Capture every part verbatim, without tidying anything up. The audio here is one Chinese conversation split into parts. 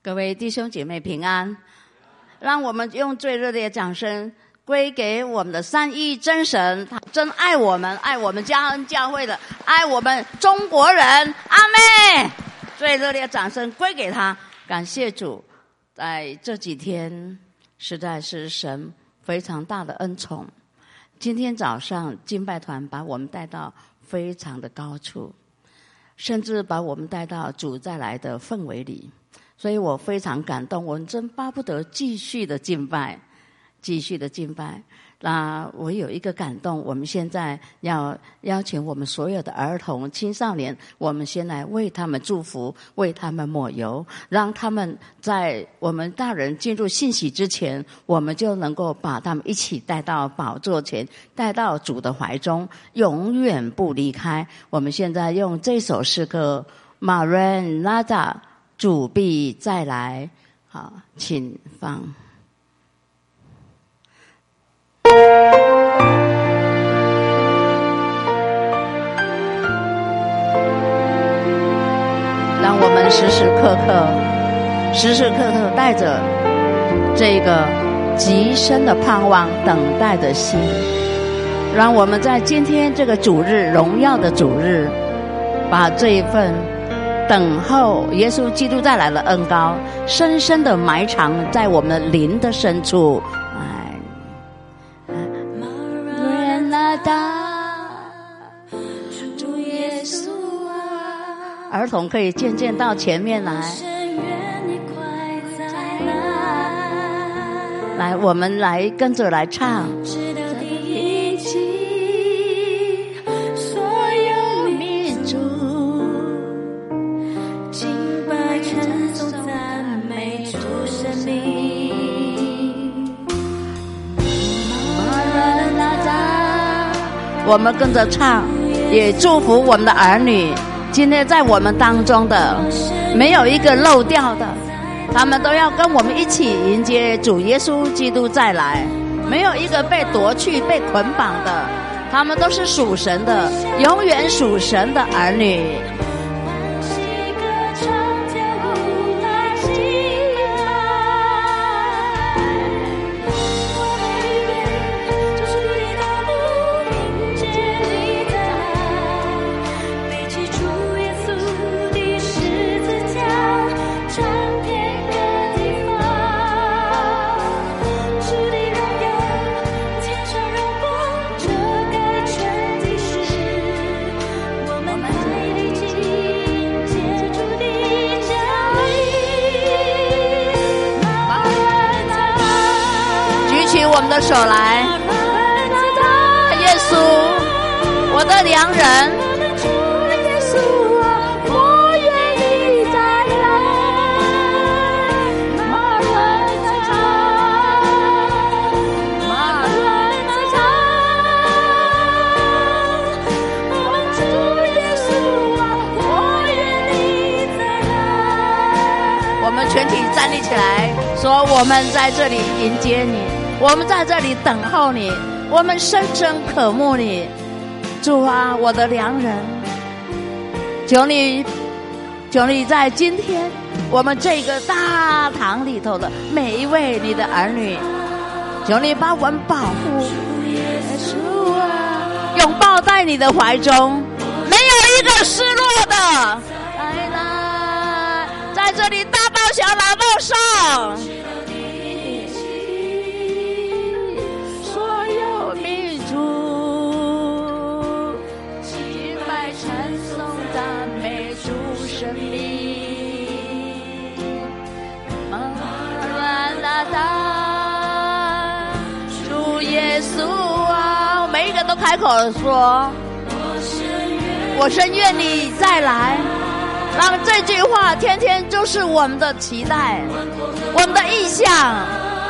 各位弟兄姐妹平安，让我们用最热烈的掌声归给我们的三一真神，他真爱我们，爱我们嘉恩教会的，爱我们中国人，阿妹！最热烈的掌声归给他，感谢主，在这几天实在是神非常大的恩宠。今天早上敬拜团把我们带到非常的高处，甚至把我们带到主再来的氛围里，所以我非常感动，我们真巴不得继续的敬拜，继续的敬拜。那我有一个感动，我们现在要邀请我们所有的儿童青少年，我们先来为他们祝福，为他们抹油，让他们在我们大人进入信息之前，我们就能够把他们一起带到宝座前，带到主的怀中，永远不离开。我们现在用这首诗歌 Maranatha 主必再来，好，请放。让我们时时刻刻时时刻刻带着这个极深的盼望等待的心，让我们在今天这个主日，荣耀的主日，把这一份等候耶稣基督再来的恩膏深深的埋藏在我们灵的深处。主耶稣啊，儿童可以渐渐到前面来，来，我们来跟着来唱。我们跟着唱，也祝福我们的儿女，今天在我们当中的没有一个漏掉的，他们都要跟我们一起迎接主耶稣基督再来，没有一个被夺去被捆绑的，他们都是属神的，永远属神的儿女。我们的手来，耶稣，我的良人，耶稣啊，我愿意再来。马伦纳马伦纳我们主耶稣啊，我愿意再来。我们全体站立起来，说我们在这里迎接你，我们在这里等候你，我们深深渴慕你。主啊，我的良人，求你求你在今天我们这个大堂里头的每一位你的儿女，求你把我们保护，耶稣啊，拥抱在你的怀中，没有一个失落的。来来，在这里大报小老报上，主耶稣啊，每一个都开口说，我深愿你再来，让这句话天天就是我们的期待，我们的意向。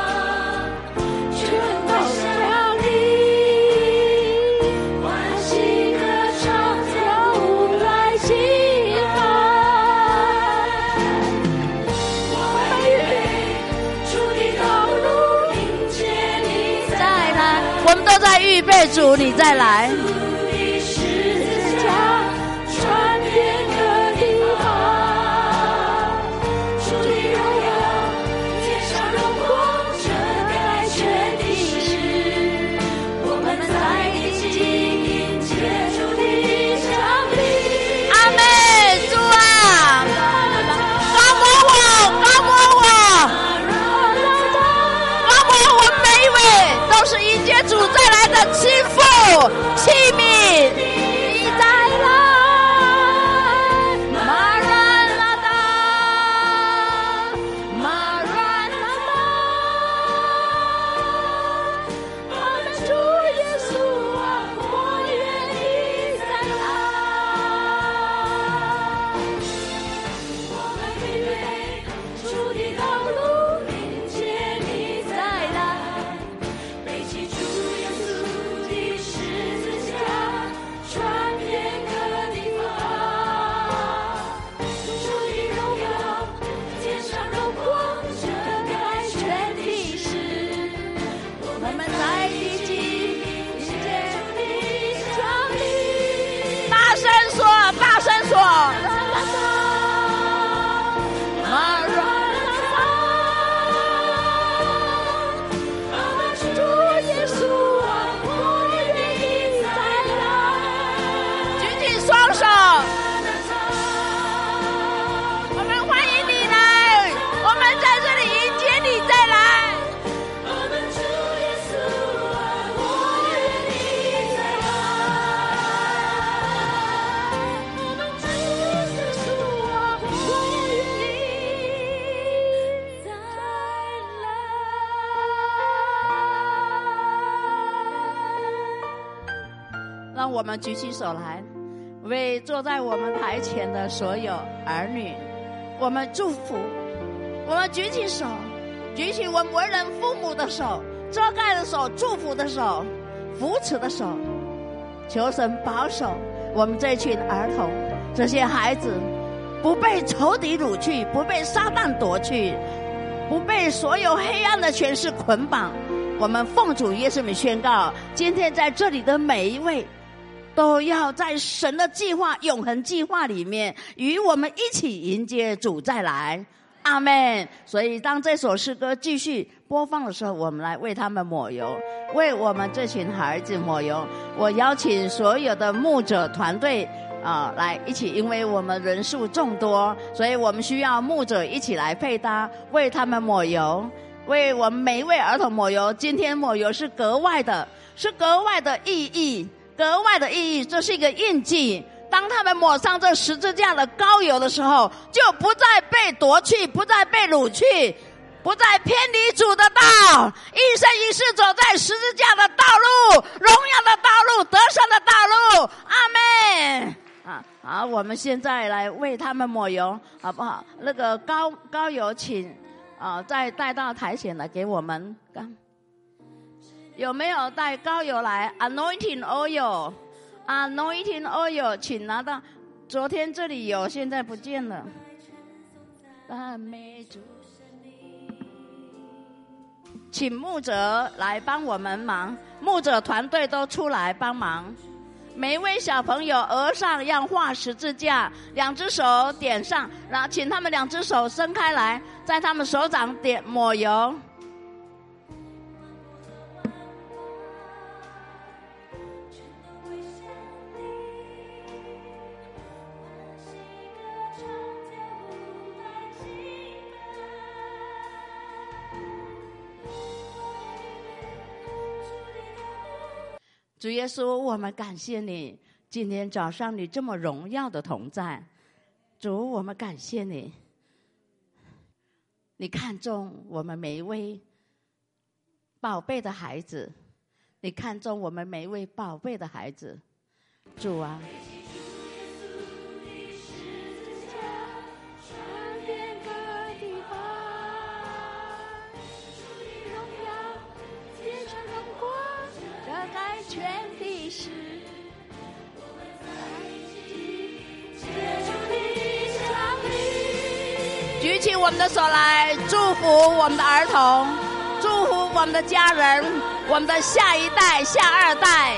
我们都在预备主你再来，传遍各地方，主的荣耀的心腹器皿，你再来。让我们举起手来，为坐在我们台前的所有儿女，我们祝福。我们举起手，举起我们为人父母的手，遮盖的手，祝福的手，扶持的手，求神保守我们这群儿童，这些孩子不被仇敌掳去，不被撒旦夺去，不被所有黑暗的权势捆绑。我们奉主耶稣名宣告，今天在这里的每一位都要在神的计划永恒计划里面与我们一起迎接主再来，阿们。所以当这首诗歌继续播放的时候，我们来为他们抹油，为我们这群孩子抹油。我邀请所有的牧者团队啊、呃，来一起，因为我们人数众多，所以我们需要牧者一起来配搭，为他们抹油，为我们每一位儿童抹油。今天抹油是格外的，是格外的意义，格外的意义，这是一个印记。当他们抹上这十字架的膏油的时候，就不再被夺去，不再被掳去，不再偏离主的道，一生一世走在十字架的道路，荣耀的道路，得胜的道路，阿们。啊，好，我们现在来为他们抹油，好不好？那个膏膏油，请啊，再带到台前来给我们。有没有带膏油来 ？Anointing oil， anointing oil， 请拿到。昨天这里有，现在不见了。赞美主，请牧者来帮我们忙，牧者团队都出来帮忙。每一位小朋友额上要画十字架，两只手点上，然后请他们两只手伸开来，在他们手掌点抹油。主耶稣，我们感谢你，今天早上你这么荣耀的同在。主，我们感谢你，你看中我们每一位宝贝的孩子，你看中我们每一位宝贝的孩子。主啊，全地是举起我们的手来，祝福我们的儿童，祝福我们的家人，我们的下一代、下二代。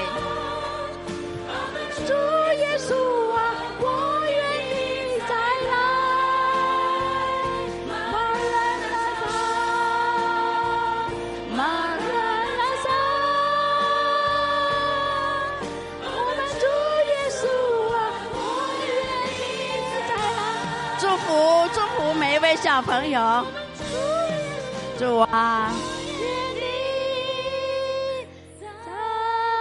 主耶稣啊，我愿意再来。马人拉萨，马人拉萨。祝福祝福每一位小朋友，主啊，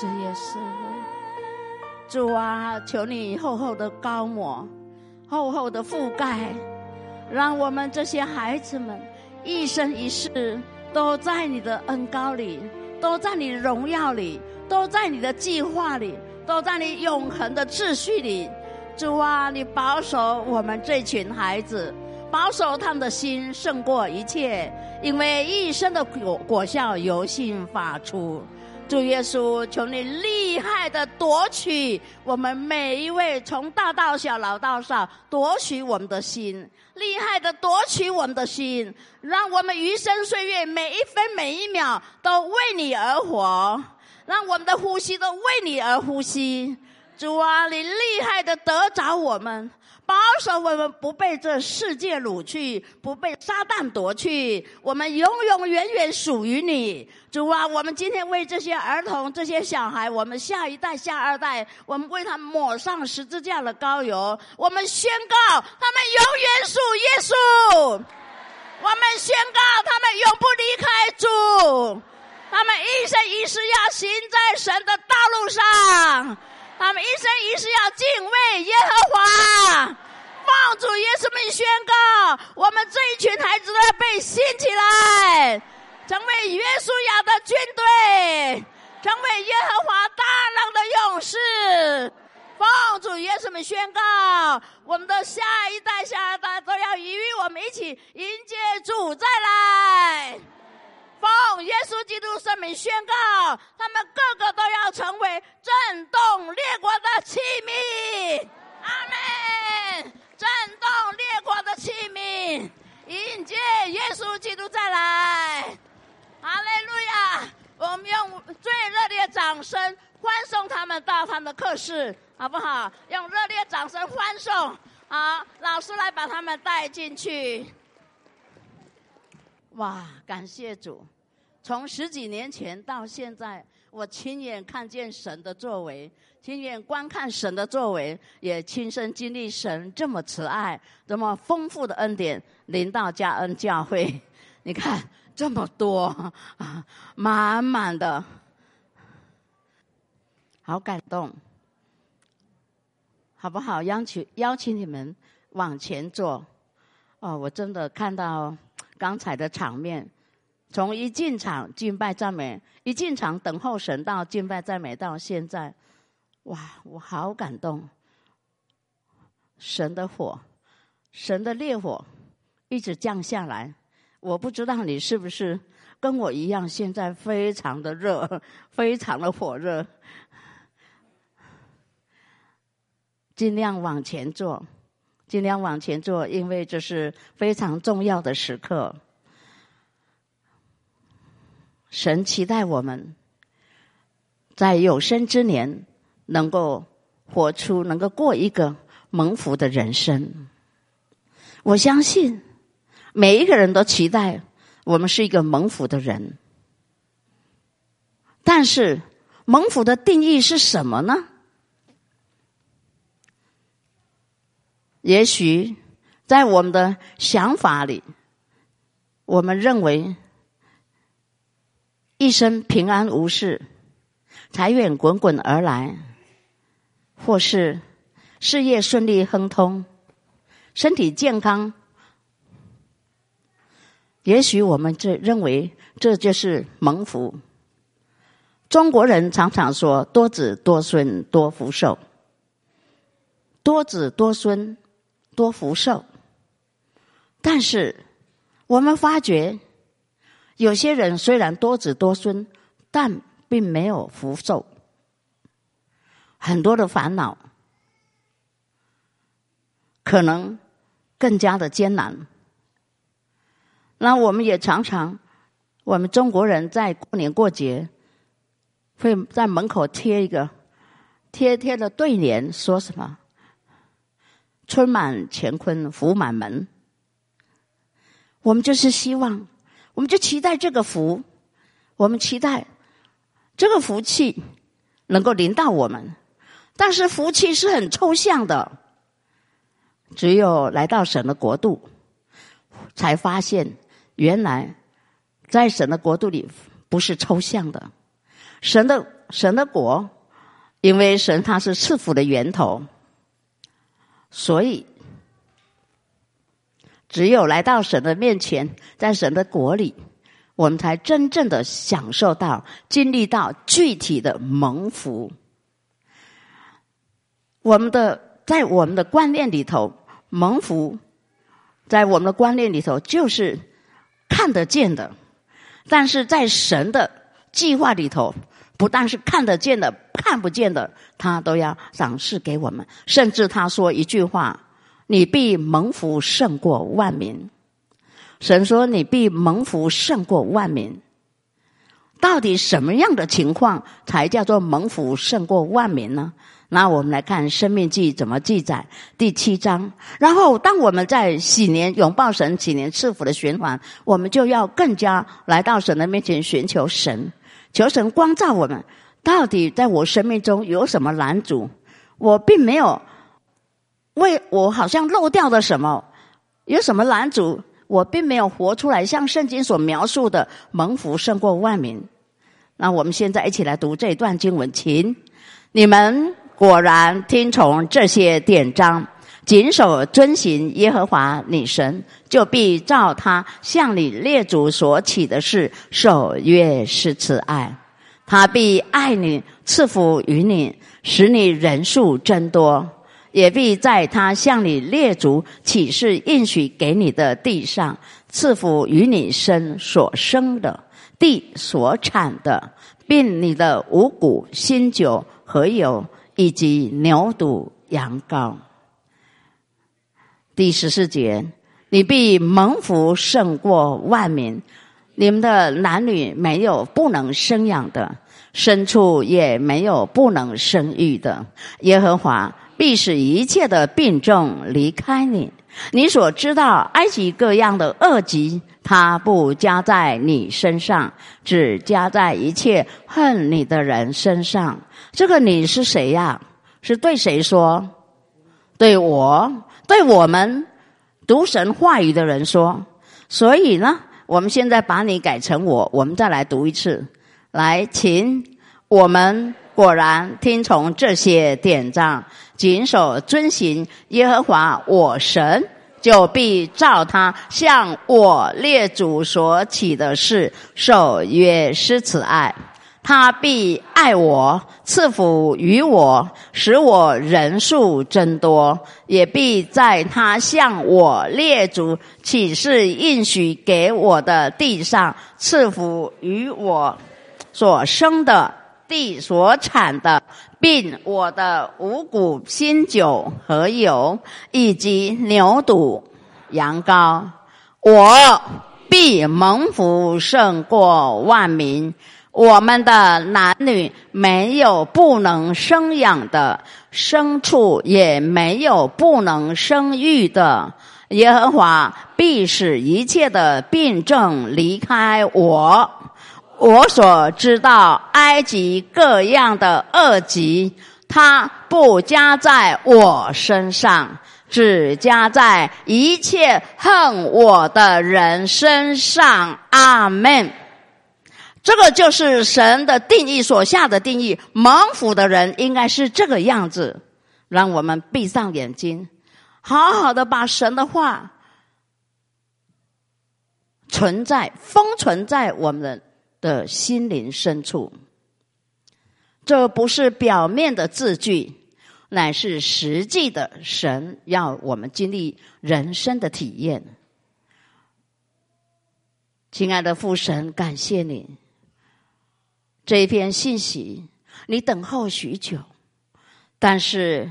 主耶稣，主啊，求你厚厚的膏抹，厚厚的覆盖，让我们这些孩子们一生一世都在你的恩膏里，都在你荣耀里，都在你的计划里，都在你永恒的秩序里。主啊，你保守我们这群孩子，保守他们的心胜过一切，因为一生的果果效由心发出。主耶稣，求你厉害的夺取我们每一位，从大到小，老到少，夺取我们的心，厉害的夺取我们的心，让我们余生岁月每一分每一秒都为你而活，让我们的呼吸都为你而呼吸。主啊，你厉害的得着我们，保守我们不被这世界掳去，不被撒旦夺去，我们永永远远属于你。主啊，我们今天为这些儿童，这些小孩，我们下一代下二代，我们为他们抹上十字架的膏油，我们宣告他们永远属耶稣，我们宣告他们永不离开主，他们一生一世要行在神的道路上，他们一生一世要敬畏耶和华。奉主耶稣名宣告，我们这一群孩子都要被兴起来，成为约书亚的军队，成为耶和华大能的勇士。奉主耶稣名宣告，我们的下一代下二代都要与我们一起迎接主再来。奉耶稣基督圣名宣告，他们个个都要成为震动列国的器皿。阿们。震动列国的器皿，迎接耶稣基督再来。哈利路亚！我们用最热烈的掌声欢送他们到他们的课室，好不好？用热烈掌声欢送。好，老师来把他们带进去。哇，感谢主！从十几年前到现在，我亲眼看见神的作为，亲眼观看神的作为，也亲身经历神这么慈爱、这么丰富的恩典临到嘉恩教会。你看这么多啊，满满的，好感动，好不好？邀请邀请你们往前坐。哦，我真的看到刚才的场面。从一进场敬拜赞美，一进场等候神到敬拜赞美到现在，哇，我好感动！神的火，神的烈火一直降下来，我不知道你是不是跟我一样，现在非常的热，非常的火热。尽量往前坐，尽量往前坐，因为这是非常重要的时刻。神期待我们在有生之年能够活出，能够过一个蒙福的人生。我相信每一个人都期待我们是一个蒙福的人，但是蒙福的定义是什么呢？也许在我们的想法里，我们认为一生平安无事，财源滚滚而来，或是事业顺利亨通，身体健康，也许我们这认为这就是蒙福。中国人常常说多子多孙多福寿，多子多孙多福寿，但是我们发觉有些人虽然多子多孙，但并没有福寿，很多的烦恼，可能更加的艰难。那我们也常常，我们中国人在过年过节会在门口贴一个贴贴的对联，说什么春满乾坤福满门。我们就是希望，我们就期待这个福，我们期待这个福气能够临到我们。但是福气是很抽象的，只有来到神的国度，才发现原来在神的国度里不是抽象的。神的神的国，因为神他是赐福的源头，所以只有来到神的面前，在神的国里，我们才真正的享受到、经历到具体的蒙福。我们的在我们的观念里头，蒙福在我们的观念里头就是看得见的，但是在神的计划里头，不但是看得见的，看不见的他都要赏赐给我们。甚至他说一句话，你必蒙福胜过万民。神说你必蒙福胜过万民。到底什么样的情况才叫做蒙福胜过万民呢？那我们来看申命记怎么记载，第七章。然后当我们在喜年拥抱神、喜年赐福的循环，我们就要更加来到神的面前寻求神，求神光照我们，到底在我生命中有什么拦阻，我并没有为我好像漏掉了什么，有什么拦阻，我并没有活出来像圣经所描述的蒙福胜过万民。那我们现在一起来读这一段经文，请你们果然听从这些典章，谨守遵行耶和华你神，就必照他向你列祖所起的事守约施慈爱。他必爱你，赐福于你，使你人数增多，也必在他向你列祖起誓应许给你的地上，赐福于你身所生的，地所产的，并你的五谷、新酒和油，以及牛犊、羊羔。第十四节，你必蒙福胜过万民，你们的男女没有不能生养的，牲畜也没有不能生育的。耶和华必使一切的病症离开你，你所知道埃及各样的恶疾，他不加在你身上，只加在一切恨你的人身上。这个你是谁呀？是对谁说？对我，对我们读神话语的人说。所以呢，我们现在把你改成我，我们再来读一次。来，请我们果然听从这些典章，谨守遵行耶和华我神，就必照他向我列祖所起的事守约施慈爱。他必爱我，赐福于我，使我人数增多，也必在他向我列祖起誓应许给我的地上，赐福于我所生的，地所产的，并我的五谷、新酒和油，以及牛犊、羊羔。我必蒙福胜过万民，我们的男女没有不能生养的，牲畜也没有不能生育的。耶和华必使一切的病症离开我，我所知道埃及各样的恶疾，他不加在我身上，只加在一切恨我的人身上。阿们。这个就是神的定义所下的定义，蒙福的人应该是这个样子。让我们闭上眼睛，好好的把神的话存在封存在我们的的心灵深处。这不是表面的字句，乃是实际的神要我们经历人生的体验。亲爱的父神，感谢你这一篇信息，你等候许久，但是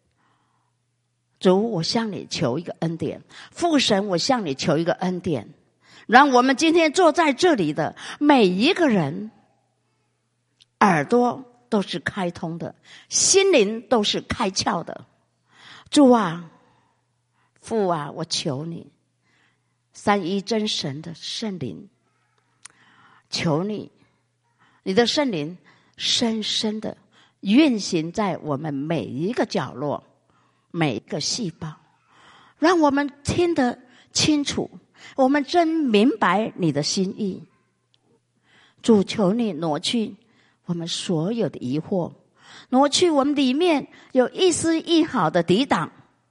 主，我向你求一个恩典，父神，我向你求一个恩典，让我们今天坐在这里的每一个人耳朵都是开通的，心灵都是开窍的。主啊，父啊，我求你，三一真神的圣灵，求你你的圣灵深深的运行在我们每一个角落，每一个细胞，让我们听得清楚，我们真明白你的心意。主，求你挪去我们所有的疑惑，挪去我们里面有一丝一毫的抵挡，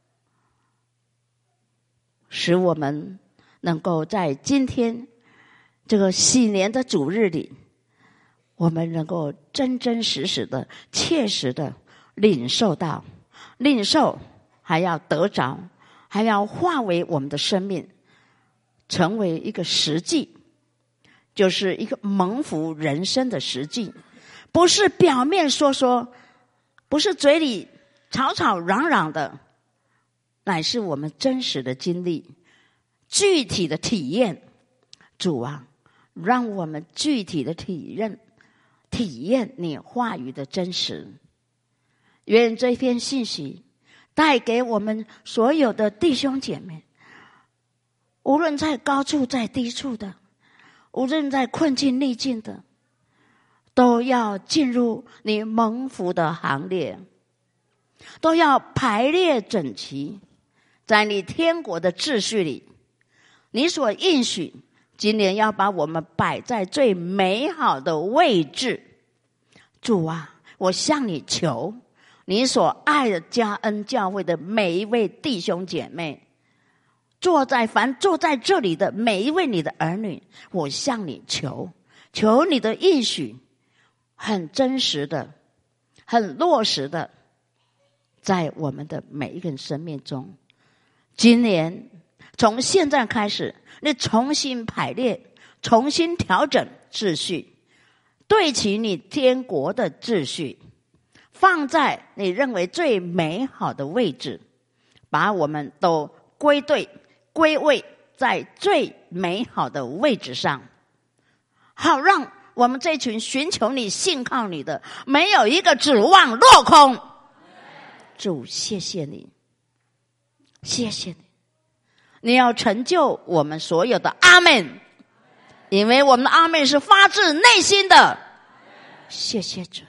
使我们能够在今天这个喜年的主日里，我们能够真真实实的、切实的领受到，领受还要得着，还要化为我们的生命，成为一个实际，就是一个蒙福人生的实际，不是表面说说，不是嘴里吵吵嚷嚷的，乃是我们真实的经历，具体的体验。主啊，让我们具体的体验体验你话语的真实。愿这篇信息带给我们所有的弟兄姐妹，无论在高处在低处的，无论在困境逆境的，都要进入你蒙福的行列，都要排列整齐在你天国的秩序里。你所应许今年要把我们摆在最美好的位置。主啊，我向你求，你所爱的嘉恩教会的每一位弟兄姐妹，坐在凡坐在这里的每一位你的儿女，我向你求，求你的应许很真实的、很落实的，在我们的每一个人生命中。今年从现在开始，你重新排列，重新调整秩序，对齐你天国的秩序，放在你认为最美好的位置，把我们都归队归位在最美好的位置上，好让我们这群寻求你信靠你的，没有一个指望落空。主，谢谢你，谢谢你，你要成就我们所有的阿们，因为我们的阿们是发自内心的。谢谢主。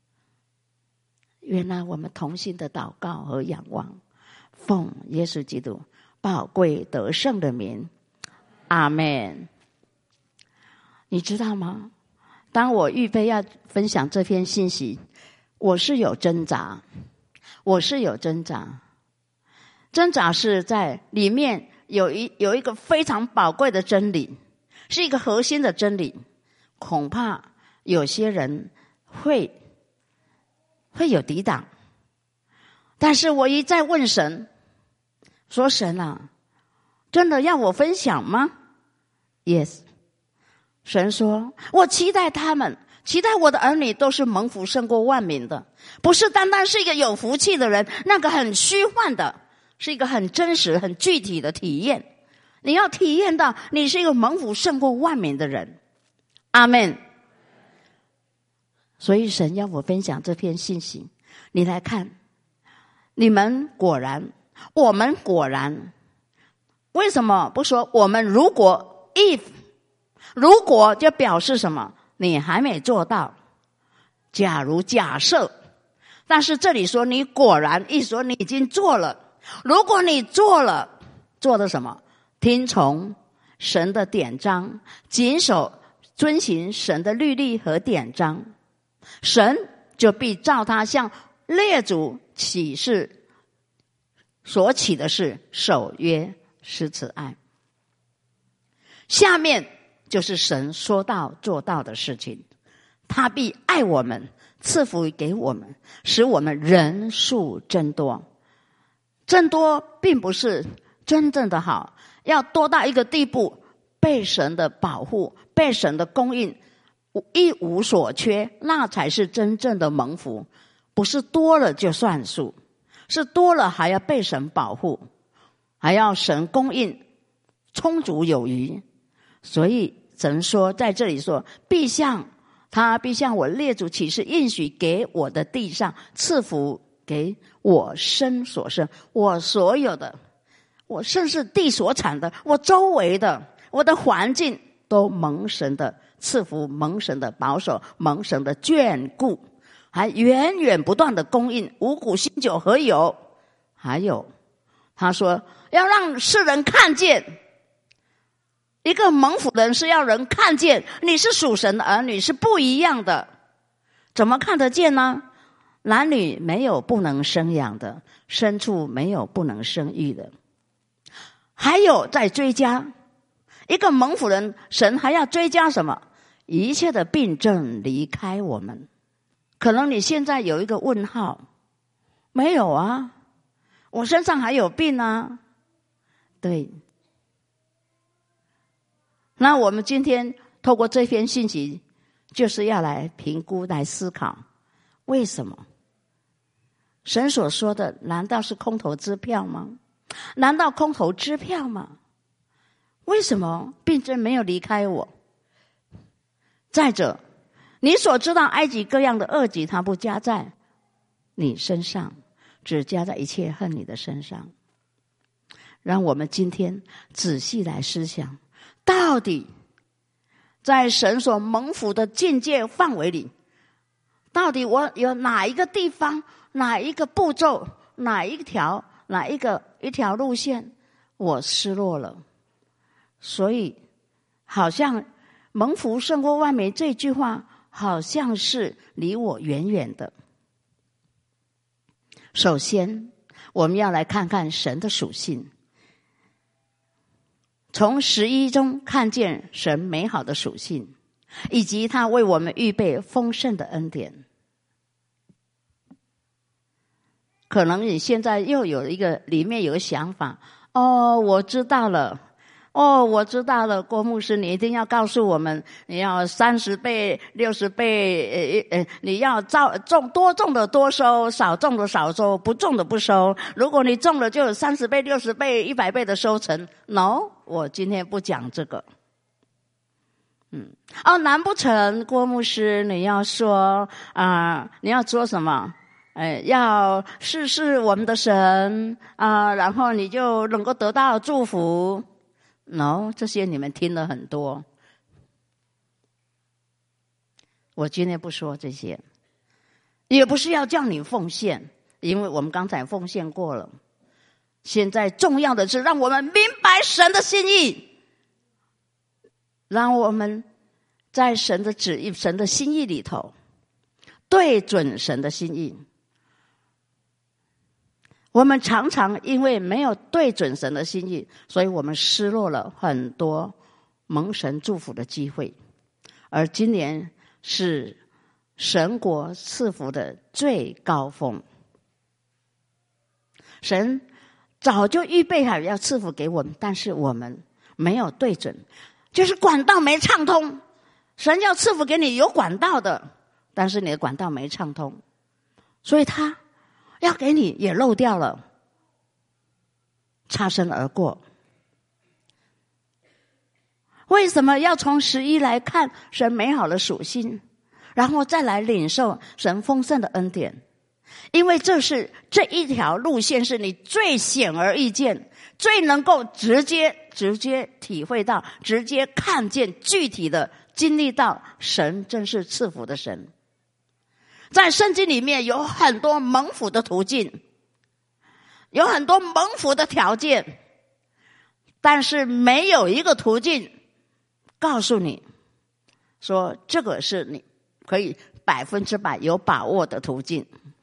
原来我们同心的祷告和仰望，奉耶稣基督宝贵得胜的名，阿们。你知道吗？当我预备要分享这篇信息，我是有挣扎，我是有挣扎。挣扎是在里面有一有一个非常宝贵的真理，是一个核心的真理，恐怕有些人会会有抵挡。但是我一再问神，说神啊，真的要我分享吗？ Yes。 神说，我期待他们，期待我的儿女都是蒙福胜过万民的，不是单单是一个有福气的人，那个很虚幻的，是一个很真实很具体的体验。你要体验到你是一个蒙福胜过万民的人。阿们。所以神要我分享这篇信息，你来看，你们果然，我们果然，为什么不说我们如果 if， 如果就表示什么？你还没做到，假如假设，但是这里说你果然，一说你已经做了。如果你做了，做的什么？听从神的典章，谨守遵行神的律例和典章，神就必照他向列祖起誓所起的事守约施慈爱。下面就是神说到做到的事情，他必爱我们，赐福给我们，使我们人数增多。增多并不是真正的好，要多到一个地步，被神的保护，被神的供应，一无所缺，那才是真正的蒙福。不是多了就算数，是多了还要被神保护，还要神供应充足有余。所以神说，在这里说，必向他必向我列祖起誓应许给我的地上赐福给我生所生，我所有的，我甚至地所产的，我周围的，我的环境都蒙神的赐福，蒙神的保守，蒙神的眷顾，还源源不断的供应五谷新酒和油。还有他说要让世人看见，一个蒙福的人是要人看见你是属神的儿女，是不一样的。 怎么看得见呢？男女没有不能生养的，牲畜没有不能生育的。还有在追加，一个蒙福人，神还要追加什么？一切的病症离开我们。可能你现在有一个问号，没有啊，我身上还有病啊。对，那我们今天透过这篇信息，就是要来评估、来思考，为什么神所说的难道是空头支票吗？难道空头支票吗？为什么病症没有离开我？再者，你所知道埃及各样的恶疾，它不加在你身上，只加在一切恨你的身上。让我们今天仔细来思想，到底在神所蒙福的境界范围里，到底我有哪一个地方，哪一个步骤，哪一条哪一个一条路线我失落了？所以好像蒙福胜过万美这句话好像是离我远远的。首先我们要来看看神的属性，从十一中看见神美好的属性，以及他为我们预备丰盛的恩典。可能你现在又有一个里面有个想法，哦，我知道了，哦，我知道了，郭牧师，你一定要告诉我们，你要三十倍、六十倍，呃呃，你要造种多种的多收，少种的少收，不种的不收。如果你种了，就有三十倍、六十倍、一百倍的收成。No， 我今天不讲这个。嗯，哦，难不成郭牧师你要说啊、呃，你要说什么？哎，要试试我们的神啊、呃，然后你就能够得到祝福。No， 这些你们听了很多。我今天不说这些，也不是要叫你奉献，因为我们刚才奉献过了。现在重要的是让我们明白神的心意，让我们在神的旨意、神的心意里头对准神的心意。我们常常因为没有对准神的心意，所以我们失落了很多蒙神祝福的机会。而今年是神国赐福的最高峰，神早就预备好要赐福给我们，但是我们没有对准，就是管道没畅通。神要赐福给你有管道的，但是你的管道没畅通，所以他要给你也漏掉了，擦身而过。为什么要从十一来看神美好的属性，然后再来领受神丰盛的恩典？因为这是这一条路线是你最显而易见，最能够直接直接体会到，直接看见，具体的经历到神真是赐福的神。在圣经里面有很多蒙福的途径，有很多蒙福的条件，但是没有一个途径告诉你说这个是你可以百分之百有把握的途径。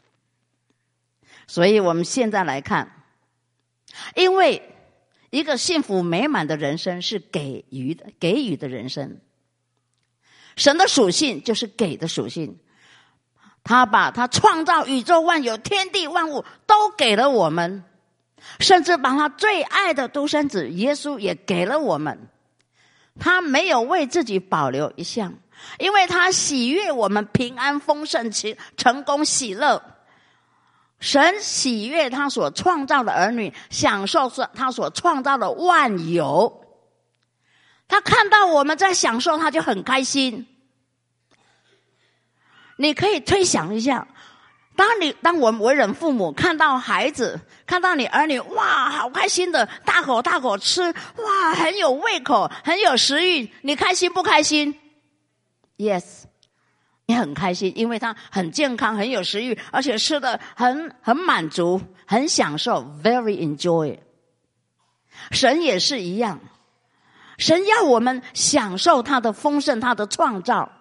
所以我们现在来看，因为一个幸福美满的人生是给予的，给予的人生。神的属性就是给的属性，他把他创造宇宙万有天地万物都给了我们，甚至把他最爱的独生子耶稣也给了我们。他没有为自己保留一项，因为他喜悦我们平安丰盛成功喜乐。神喜悦他所创造的儿女，享受他所创造的万有。他看到我们在享受，他就很开心。你可以推想一下，当你当我们为人父母看到孩子，看到你儿女，哇，好开心的大口大口吃，哇，很有胃口，很有食欲，你开心不开心？ Yes， 你很开心，因为他很健康，很有食欲，而且吃的很很满足，很享受 very enjoy。 神也是一样，神要我们享受他的丰盛，他的创造，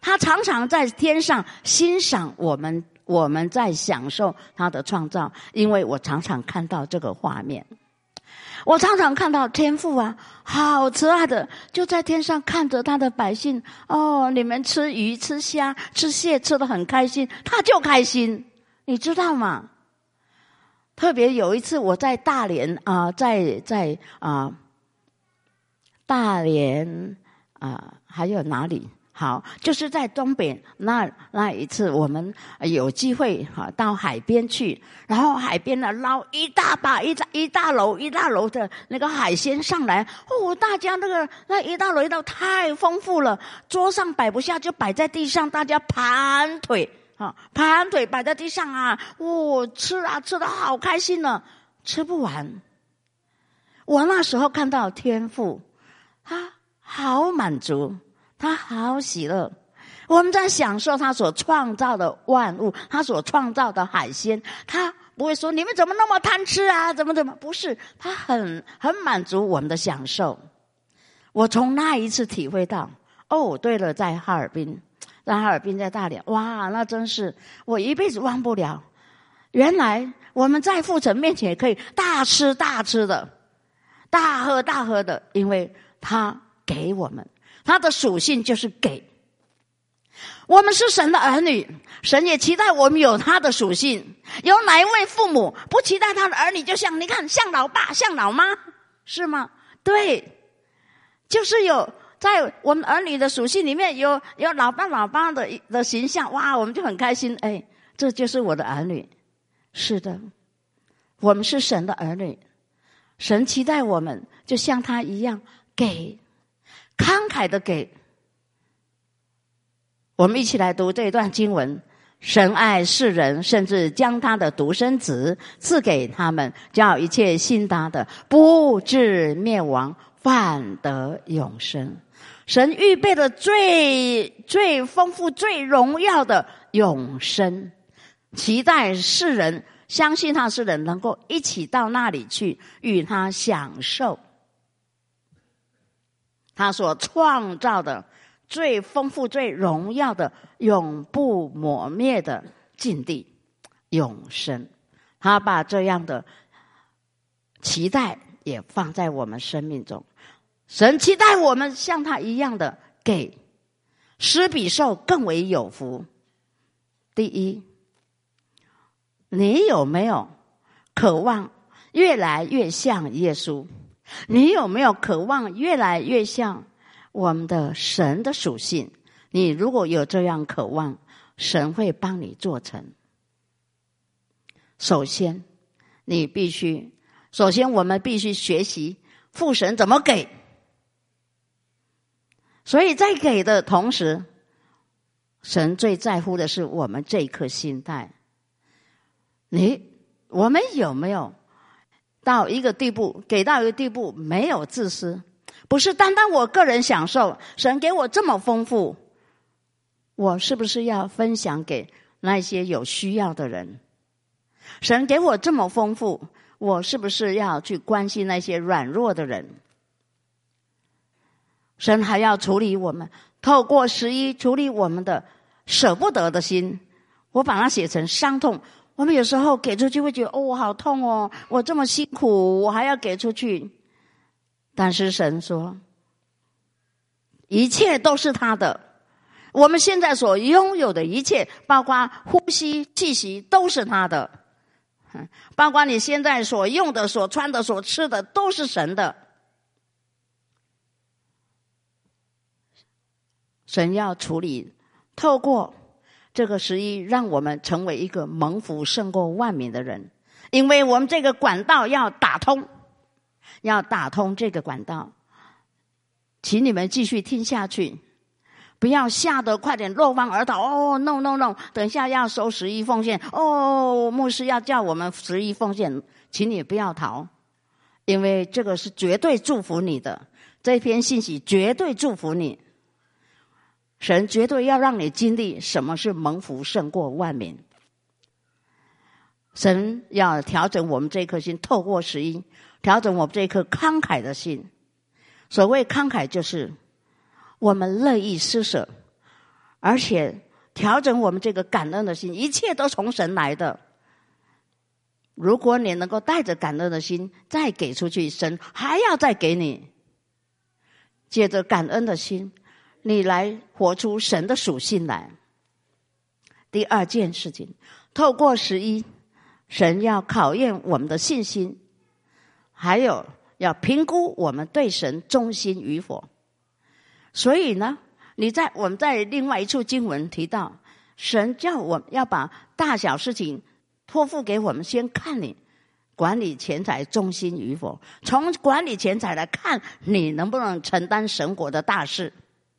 他常常在天上欣赏我们，我们在享受他的创造。因为我常常看到这个画面，我常常看到天父啊，好慈爱的就在天上看着他的百姓。哦，你们吃鱼吃虾吃蟹吃得很开心，他就开心，你知道吗？特别有一次我在大连啊、呃，在在啊、呃、大连啊、呃、还有哪里？好，就是在东北那那一次，我们有机会哈到海边去，然后海边呢捞一大把一大一大篓一大篓的那个海鲜上来，哦，大家那个那一大篓一大篓太丰富了，桌上摆不下就摆在地上，大家盘腿啊，盘腿摆在地上啊，哦，吃啊吃得好开心呢，吃不完。我那时候看到天父，他好满足。他好喜乐，我们在享受他所创造的万物，他所创造的海鲜。他不会说你们怎么那么贪吃啊，怎么怎么，不是，他很很满足我们的享受。我从那一次体会到，哦，对了，在哈尔滨，在哈尔滨，在大连，哇，那真是我一辈子忘不了。原来我们在父神面前也可以大吃大吃的，大喝大喝的，因为他给我们。他的属性就是给。我们是神的儿女，神也期待我们有他的属性。有哪一位父母不期待他的儿女就像你看像老爸像老妈，是吗？对，就是有在我们儿女的属性里面有有老爸老妈的的形象，哇，我们就很开心。哎，这就是我的儿女。是的，我们是神的儿女，神期待我们就像他一样给，慷慨的给。我们一起来读这一段经文。神爱世人，甚至将他的独生子赐给他们，叫一切信他的不至灭亡，反得永生。神预备了最最丰富最荣耀的永生，期待世人相信他世人能够一起到那里去与他享受他所创造的最丰富最荣耀的永不磨灭的境地永生。他把这样的期待也放在我们生命中。神期待我们像他一样的给，施比受更为有福。第一，你有没有渴望越来越像耶稣？你有没有渴望越来越像我们的神的属性？你如果有这样渴望，神会帮你做成。首先你必须首先我们必须学习父神怎么给。所以在给的同时，神最在乎的是我们这一颗心态。你我们有没有到一个地步，给到一个地步，没有自私，不是单单我个人享受，神给我这么丰富，我是不是要分享给那些有需要的人？神给我这么丰富，我是不是要去关心那些软弱的人？神还要处理我们，透过十一处理我们的舍不得的心。我把它写成伤痛。我们有时候给出去会觉得，哦，我好痛哦，我这么辛苦，我还要给出去。但是神说，一切都是他的。我们现在所拥有的一切，包括呼吸气息，都是他的。包括你现在所用的所穿的所吃的，都是神的。神要处理，透过这个十一，让我们成为一个蒙福胜过万民的人。因为我们这个管道要打通，要打通这个管道。请你们继续听下去，不要吓得快点落荒而逃。哦 no no no， 等一下要收十一奉献，哦，牧师要叫我们十一奉献，请你不要逃，因为这个是绝对祝福你的，这篇信息绝对祝福你。神绝对要让你经历什么是蒙福胜过万民。神要调整我们这颗心，透过十一调整我们这颗慷慨的心。所谓慷慨，就是我们乐意施舍， 而且调整我们这个感恩的心，一切都从神来的。如果你能够带着感恩的心再给出去，神还要再给你。借着感恩的心，你来活出神的属性来。第二件事情，透过十一，神要考验我们的信心，还有要评估我们对神忠心与否。所以呢，你在我们在另外一处经文提到，神叫我们要把大小事情托付给我们，先看你管理钱财忠心与否，从管理钱财来看你能不能承担神国的大事。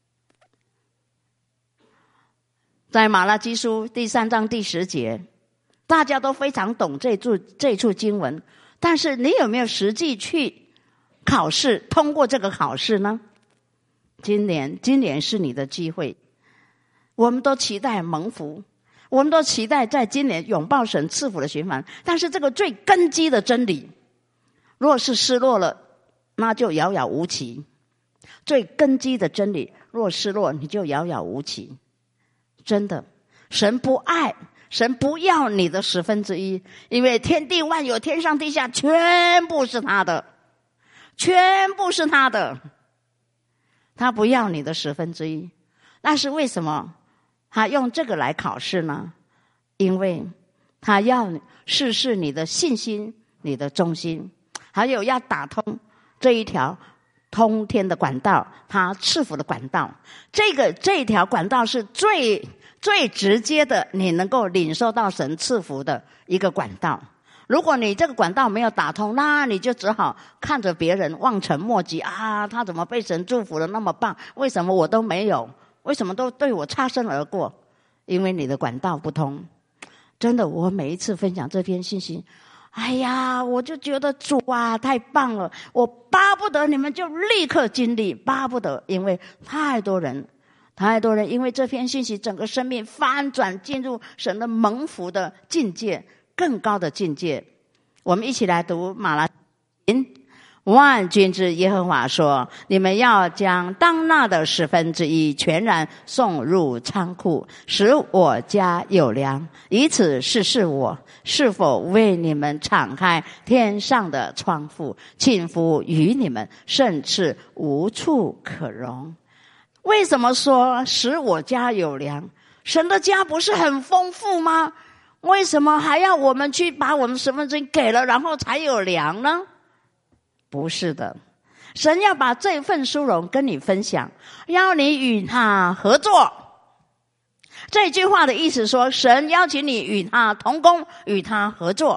在马拉基书第三章第十节，大家都非常懂这处这处经文，但是你有没有实际去考试，通过这个考试呢？今年今年是你的机会，我们都期待蒙福，我们都期待在今年拥抱神赐福的循环，但是这个最根基的真理若是失落了，那就遥遥无期。最根基的真理若失落，你就遥遥无期。真的，神不爱，神不要你的十分之一，因为天地万有，天上地下全部是他的，全部是他的，他不要你的十分之一。但是为什么他用这个来考试呢？因为他要试试你的信心，你的忠心，还有要打通这一条通天的管道，他赐福的管道。这个这一条管道是最最直接的，你能够领受到神赐福的一个管道。如果你这个管道没有打通，那你就只好看着别人望尘莫及啊，他怎么被神祝福的那么棒，为什么我都没有，为什么都对我擦身而过？因为你的管道不通。真的，我每一次分享这篇信息，哎呀，我就觉得主啊，太棒了！我巴不得你们就立刻经历，巴不得，因为太多人，太多人因为这篇信息，整个生命翻转，进入神的蒙福的境界，更高的境界。我们一起来读马拉基。万军之耶和华说，你们要将当纳的十分之一全然送入仓库，使我家有粮，以此试试我是否为你们敞开天上的窗户，倾福于你们，甚至无处可容。为什么说使我家有粮？神的家不是很丰富吗？为什么还要我们去把我们十分之一给了，然后才有粮呢？不是的，神要把这份殊荣跟你分享，要你与他合作。这句话的意思说，神邀请你与他同工，与他合作。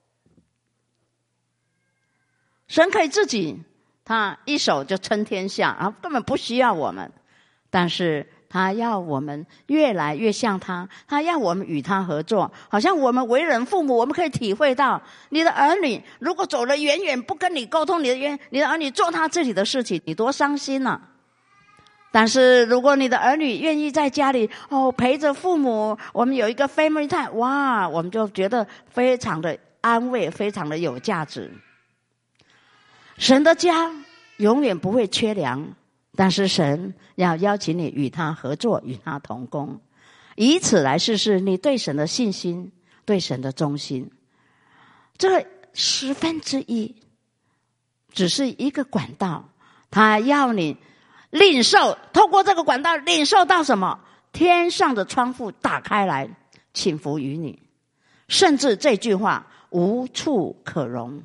神可以自己，他一手就撑天下啊，根本不需要我们，但是他要我们越来越像他，他要我们与他合作。好像我们为人父母，我们可以体会到，你的儿女如果走了远远不跟你沟通，你的远你的儿女做他自己的事情，你多伤心啊。但是如果你的儿女愿意在家里哦陪着父母，我们有一个 family time， 哇，我们就觉得非常的安慰，非常的有价值。神的家永远不会缺粮，但是神要邀请你与他合作，与他同工，以此来试试你对神的信心，对神的忠心。这十分之一只是一个管道，他要你领受，透过这个管道领受到什么？天上的窗户打开来，倾福于你，甚至这句话无处可容。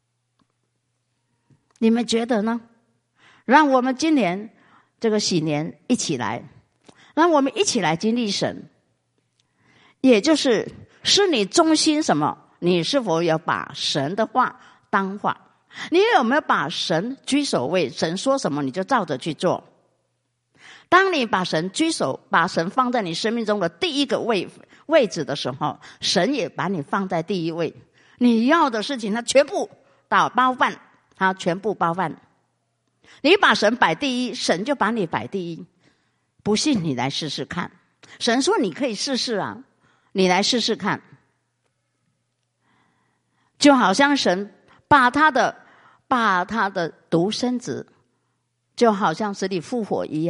你们觉得呢？让我们今年这个喜年一起来，让我们一起来经历神，也就是是你忠心什么？你是否有把神的话当话？你有没有把神居首位？神说什么你就照着去做。当你把神居首，把神放在你生命中的第一个位位置的时候，神也把你放在第一位。你要的事情他全部到包办，他全部包办。你把神摆第一，神就把你摆第一。不信你来试试看，神说你可以试试啊，你来试试看。就好像神把他的把他的独生子，就好像使你复活一样，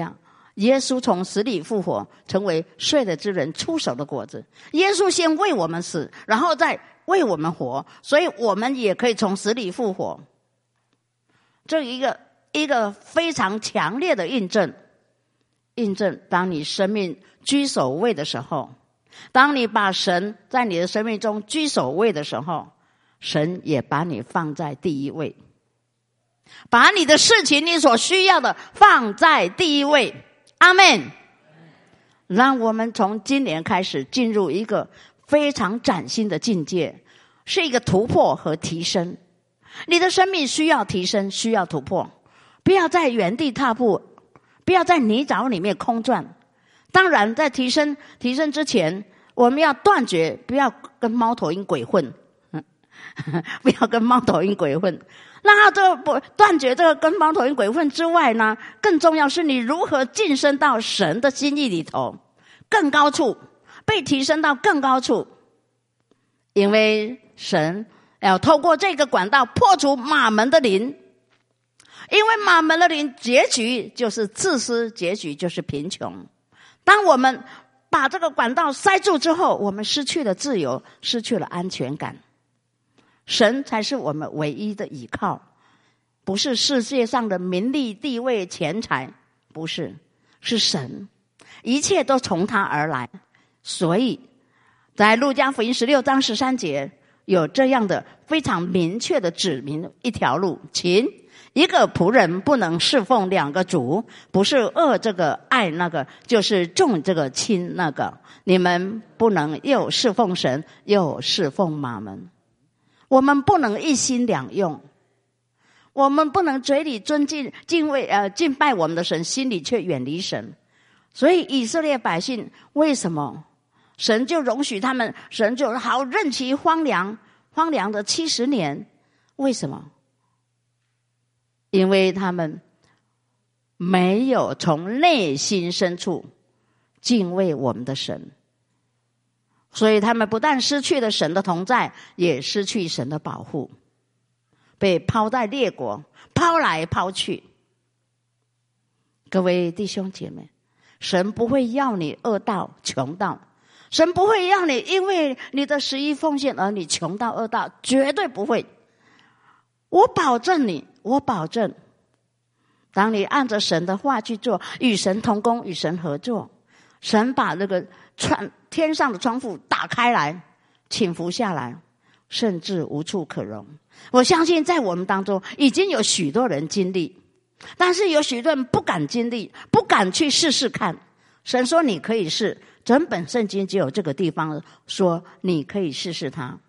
耶稣从死里复活，成为睡了之人出手的果子。耶稣先为我们死，然后再为我们活，所以我们也可以从死里复活。这一个一个非常强烈的印证，印证当你生命居首位的时候，当你把神在你的生命中居首位的时候，神也把你放在第一位，把你的事情你所需要的放在第一位。阿们。让我们从今年开始进入一个非常崭新的境界，是一个突破和提升。你的生命需要提升，需要突破，不要在原地踏步，不要在泥沼里面空转。当然在提升提升之前，我们要断绝，不要跟猫头鹰鬼混不要跟猫头鹰鬼混。那这个不断绝这个跟猫头鹰鬼混之外呢，更重要是你如何晋升到神的心意里头，更高处，被提升到更高处。因为神要透过这个管道破除马门的灵，因为马门的灵结局就是自私，结局就是贫穷。当我们把这个管道塞住之后，我们失去了自由，失去了安全感。神才是我们唯一的依靠，不是世界上的名利、地位、钱财，不是，是神，一切都从他而来。所以在路加福音十六章十三节有这样的非常明确的指明一条路，请一个仆人不能侍奉两个主，不是恶这个爱那个，就是重这个轻那个。你们不能又侍奉神又侍奉马门。我们不能一心两用，我们不能嘴里尊敬敬畏呃敬拜我们的神，心里却远离神。所以以色列百姓为什么神就容许他们，神就好任其荒凉荒凉的七十年？为什么？因为他们没有从内心深处敬畏我们的神，所以他们不但失去了神的同在，也失去神的保护，被抛在列国，抛来抛去。各位弟兄姐妹，神不会要你饿到穷到，神不会要你因为你的十一奉献而你穷到饿到，绝对不会。我保证你，我保证，当你按着神的话去做，与神同工，与神合作，神把那个窗天上的窗户打开来，倾覆下来，甚至无处可容。我相信在我们当中已经有许多人经历，但是有许多人不敢经历，不敢去试试看。神说你可以试，整本圣经只有这个地方说你可以试试它。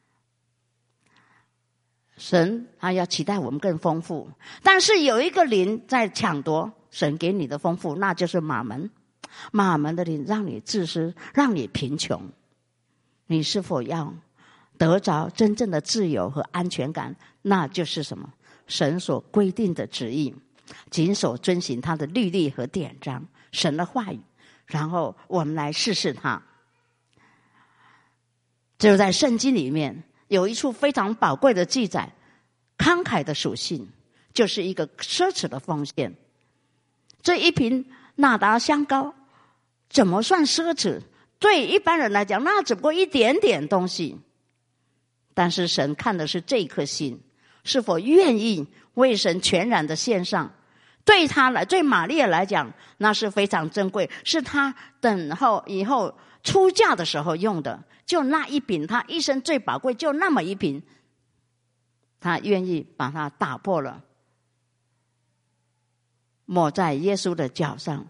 神他要期待我们更丰富，但是有一个灵在抢夺神给你的丰富，那就是马门。马门的灵让你自私，让你贫穷。你是否要得着真正的自由和安全感？那就是什么？神所规定的旨意，谨守遵行他的律例和典章，神的话语，然后我们来试试它。就在圣经里面有一处非常宝贵的记载，慷慨的属性就是一个奢侈的奉献。这一瓶纳达香膏怎么算奢侈？对一般人来讲，那只不过一点点东西。但是神看的是这颗心，是否愿意为神全然的献上。对他来，对玛利亚来讲，那是非常珍贵，是他等候以后出嫁的时候用的。就那一瓶，他一生最宝贵，就那么一瓶，他愿意把它打破了，抹在耶稣的脚上，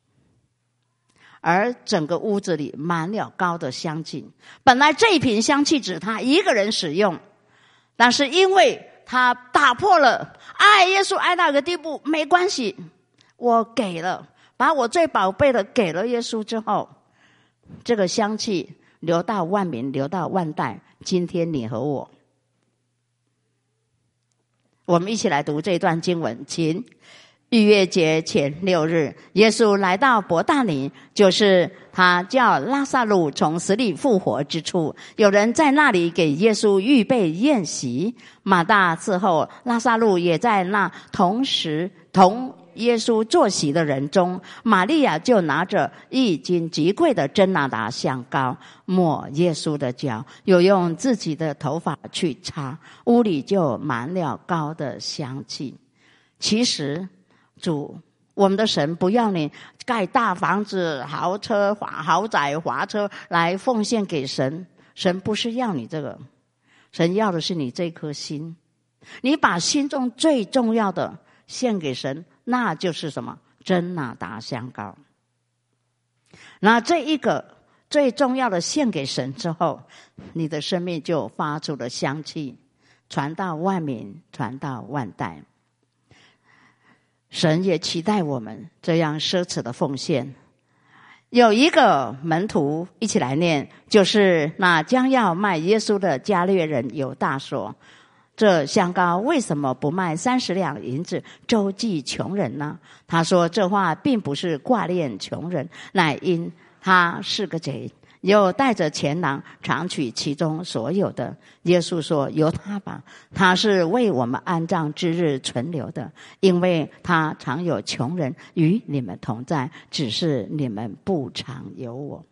而整个屋子里满了膏的香气。本来这一瓶香气只他一个人使用，但是因为他打破了爱耶稣爱到一个地步，没关系，我给了，把我最宝贝的给了耶稣之后，这个香气流到万民，流到万代。今天你和我，我们一起来读这段经文，请。逾越节前六日，耶稣来到伯大尼，就是他叫拉撒路从死里复活之处。有人在那里给耶稣预备宴席，马大伺候，拉撒路也在那同时同耶稣坐席的人中，玛利亚就拿着一斤极贵的真哪噠香膏，抹耶稣的脚，又用自己的头发去擦，屋里就满了膏的香气。其实主我们的神不要你盖大房子、豪车、豪宅、华车来奉献给神，神不是要你这个，神要的是你这颗心。你把心中最重要的献给神，那就是什么？真哪噠香膏。那这一个最重要的献给神之后，你的生命就发出了香气，传到万民，传到万代。神也期待我们这样奢侈的奉献。有一个门徒一起来念，就是那将要卖耶稣的加略人犹大说，这香膏为什么不卖三十两银子周济穷人呢？他说这话并不是挂念穷人，乃因他是个贼，又带着钱囊常取其中所有的。耶稣说，由他吧，他是为我们安葬之日存留的，因为他常有穷人与你们同在，只是你们不常有我。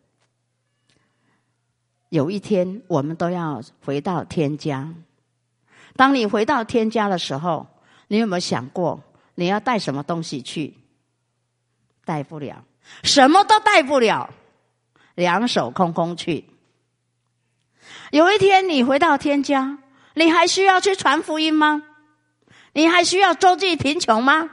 有一天我们都要回到天家，当你回到天家的时候，你有没有想过你要带什么东西去？带不了，什么都带不了，两手空空去。有一天你回到天家，你还需要去传福音吗？你还需要周济贫穷吗？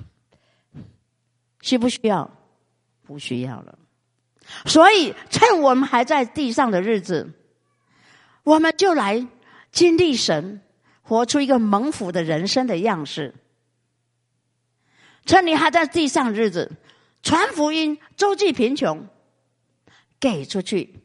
需不需要？不需要了。所以趁我们还在地上的日子，我们就来经历神，活出一个蒙福的人生的样式。趁你还在地上的日子，传福音，周济贫穷，给出去。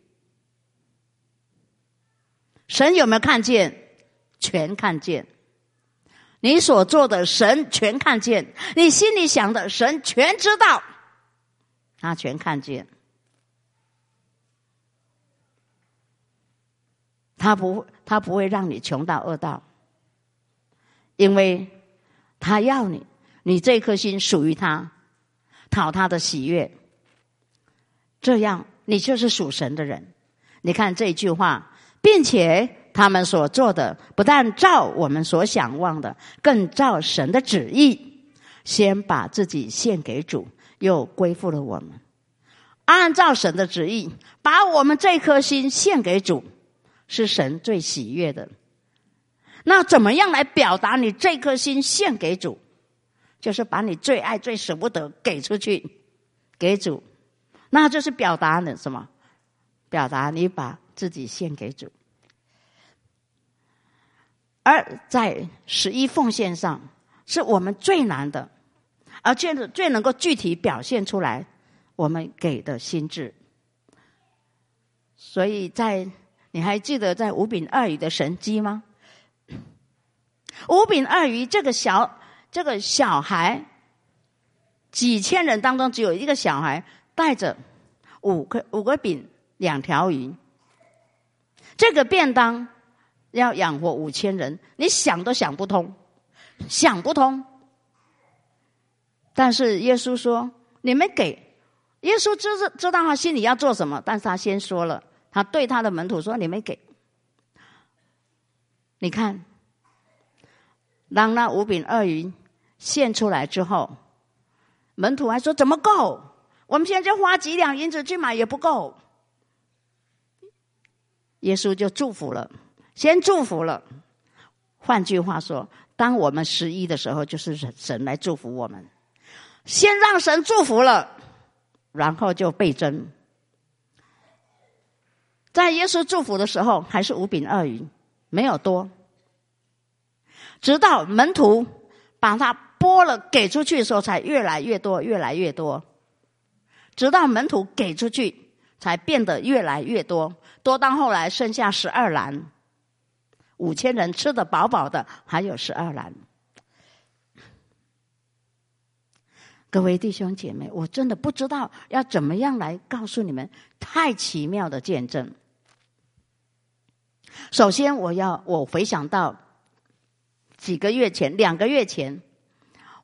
神有没有看见？全看见。你所做的神全看见，你心里想的神全知道，他全看见。他不他不会让你穷到恶道，因为他要你，你这颗心属于他，讨他的喜悦，这样你就是属神的人。你看这句话，并且他们所做的不但照我们所想望的，更照神的旨意，先把自己献给主，又归附了我们。按照神的旨意，把我们这颗心献给主，是神最喜悦的。那怎么样来表达你这颗心献给主？就是把你最爱最舍不得给出去，给主。那就是表达的什么？表达你把自己献给主。而在十一奉献上，是我们最难的，而且最能够具体表现出来我们给的心志。所以在你还记得在五饼二鱼的神迹吗？五饼二鱼这个小这个小孩，几千人当中只有一个小孩带着五个五个饼两条鱼，这个便当要养活五千人，你想都想不通，想不通。但是耶稣说你们给，耶稣知知道他心里要做什么，但是他先说了，他对他的门徒说你们给。你看，当那五饼二鱼献出来之后，门徒还说怎么够？我们现在就花几两银子去买也不够。耶稣就祝福了，先祝福了。换句话说，当我们十一的时候，就是神来祝福我们，先让神祝福了，然后就倍增。在耶稣祝福的时候，还是五饼二鱼，没有多。直到门徒把它拨了给出去的时候，才越来越多，越来越多。直到门徒给出去，才变得越来越多，多到后来剩下十二篮，五千人吃得饱饱的，还有十二篮。各位弟兄姐妹，我真的不知道要怎么样来告诉你们太奇妙的见证。首先我要我回想到几个月前两个月前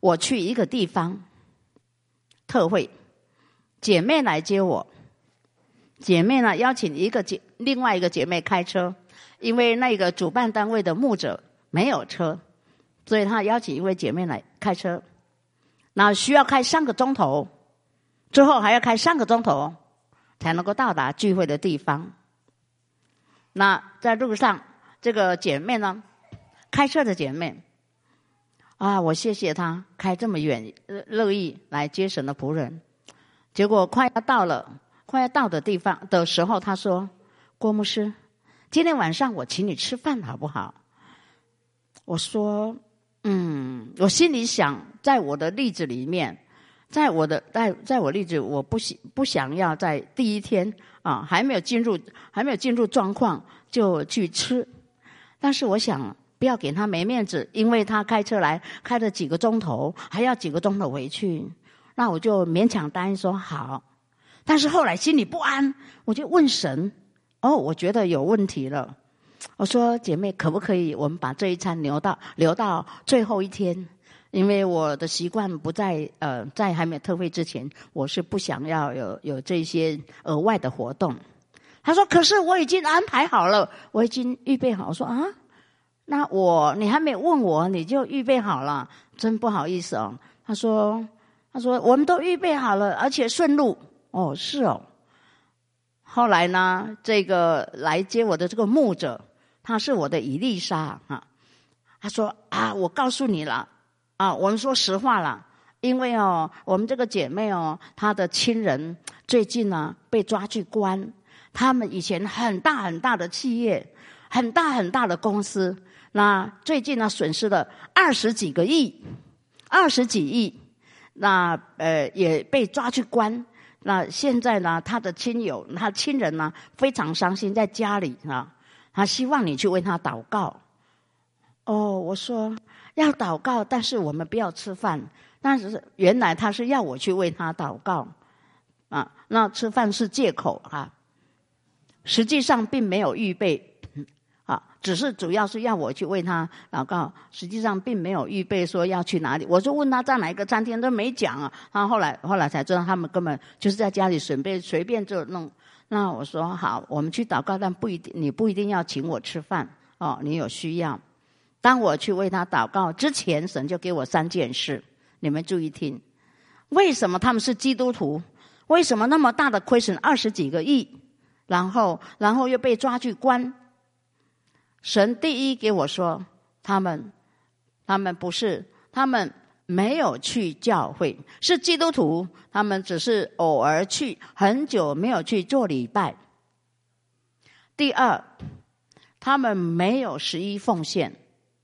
我去一个地方特会，姐妹来接我，姐妹呢邀请一个姐另外一个姐妹开车，因为那个主办单位的牧者没有车，所以他邀请一位姐妹来开车，那需要开三个钟头，之后还要开三个钟头才能够到达聚会的地方。那在路上，这个姐妹呢，开车的姐妹啊，我谢谢她开这么远，乐意来接神的仆人。结果快要到了，快要到的地方的时候，她说：“郭牧师，今天晚上我请你吃饭好不好？”我说：“嗯，我心里想，在我的例子里面。”在我的在在我例子，我不想不想要在第一天啊还没有进入还没有进入状况就去吃，但是我想不要给他没面子，因为他开车来开了几个钟头，还要几个钟头回去，那我就勉强答应说好。但是后来心里不安，我就问神，哦，我觉得有问题了。我说姐妹，可不可以我们把这一餐留到留到最后一天？因为我的习惯不在呃，在还没有特会之前，我是不想要有有这些额外的活动。他说：“可是我已经安排好了，我已经预备好。”我说：“啊，那我你还没问我，你就预备好了，真不好意思哦。”他说：“他说我们都预备好了，而且顺路。”哦，是哦。后来呢，这个来接我的这个牧者，他是我的以利沙啊。他说：“啊，我告诉你了。”啊，我们说实话啦，因为哦，我们这个姐妹哦，她的亲人最近呢被抓去关，他们以前很大很大的企业，很大很大的公司，那最近呢损失了二十几个亿，二十几亿，那呃也被抓去关。那现在呢，他的亲友、他亲人呢非常伤心，在家里啊，他希望你去为他祷告。哦，我说要祷告，但是我们不要吃饭。但是原来他是要我去为他祷告啊，那吃饭是借口啊，实际上并没有预备啊，只是主要是要我去为他祷告，实际上并没有预备说要去哪里。我就问他在哪一个餐厅都没讲啊，他后来后来才知道他们根本就是在家里准备随便就弄。那我说好，我们去祷告，但不一定你不一定要请我吃饭哦，你有需要。当我去为他祷告之前，神就给我三件事，你们注意听。为什么他们是基督徒？为什么那么大的亏损二十几个亿，然后然后又被抓去关？神第一给我说，他们他们不是，他们没有去教会，是基督徒，他们只是偶尔去，很久没有去做礼拜。第二，他们没有十一奉献。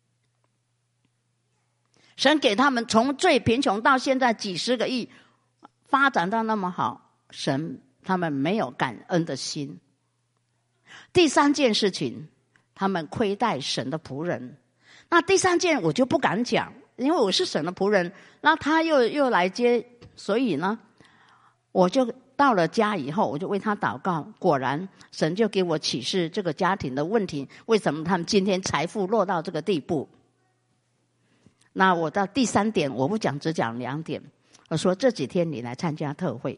神给他们从最贫穷到现在几十个亿，发展到那么好，神他们没有感恩的心。第三件事情，他们亏待神的仆人。那第三件我就不敢讲，因为我是神的仆人，那他又又来接，所以呢，我就到了家以后，我就为他祷告。果然，神就给我启示这个家庭的问题，为什么他们今天财富落到这个地步。那我到第三点，我不讲，只讲两点。我说这几天你来参加特会，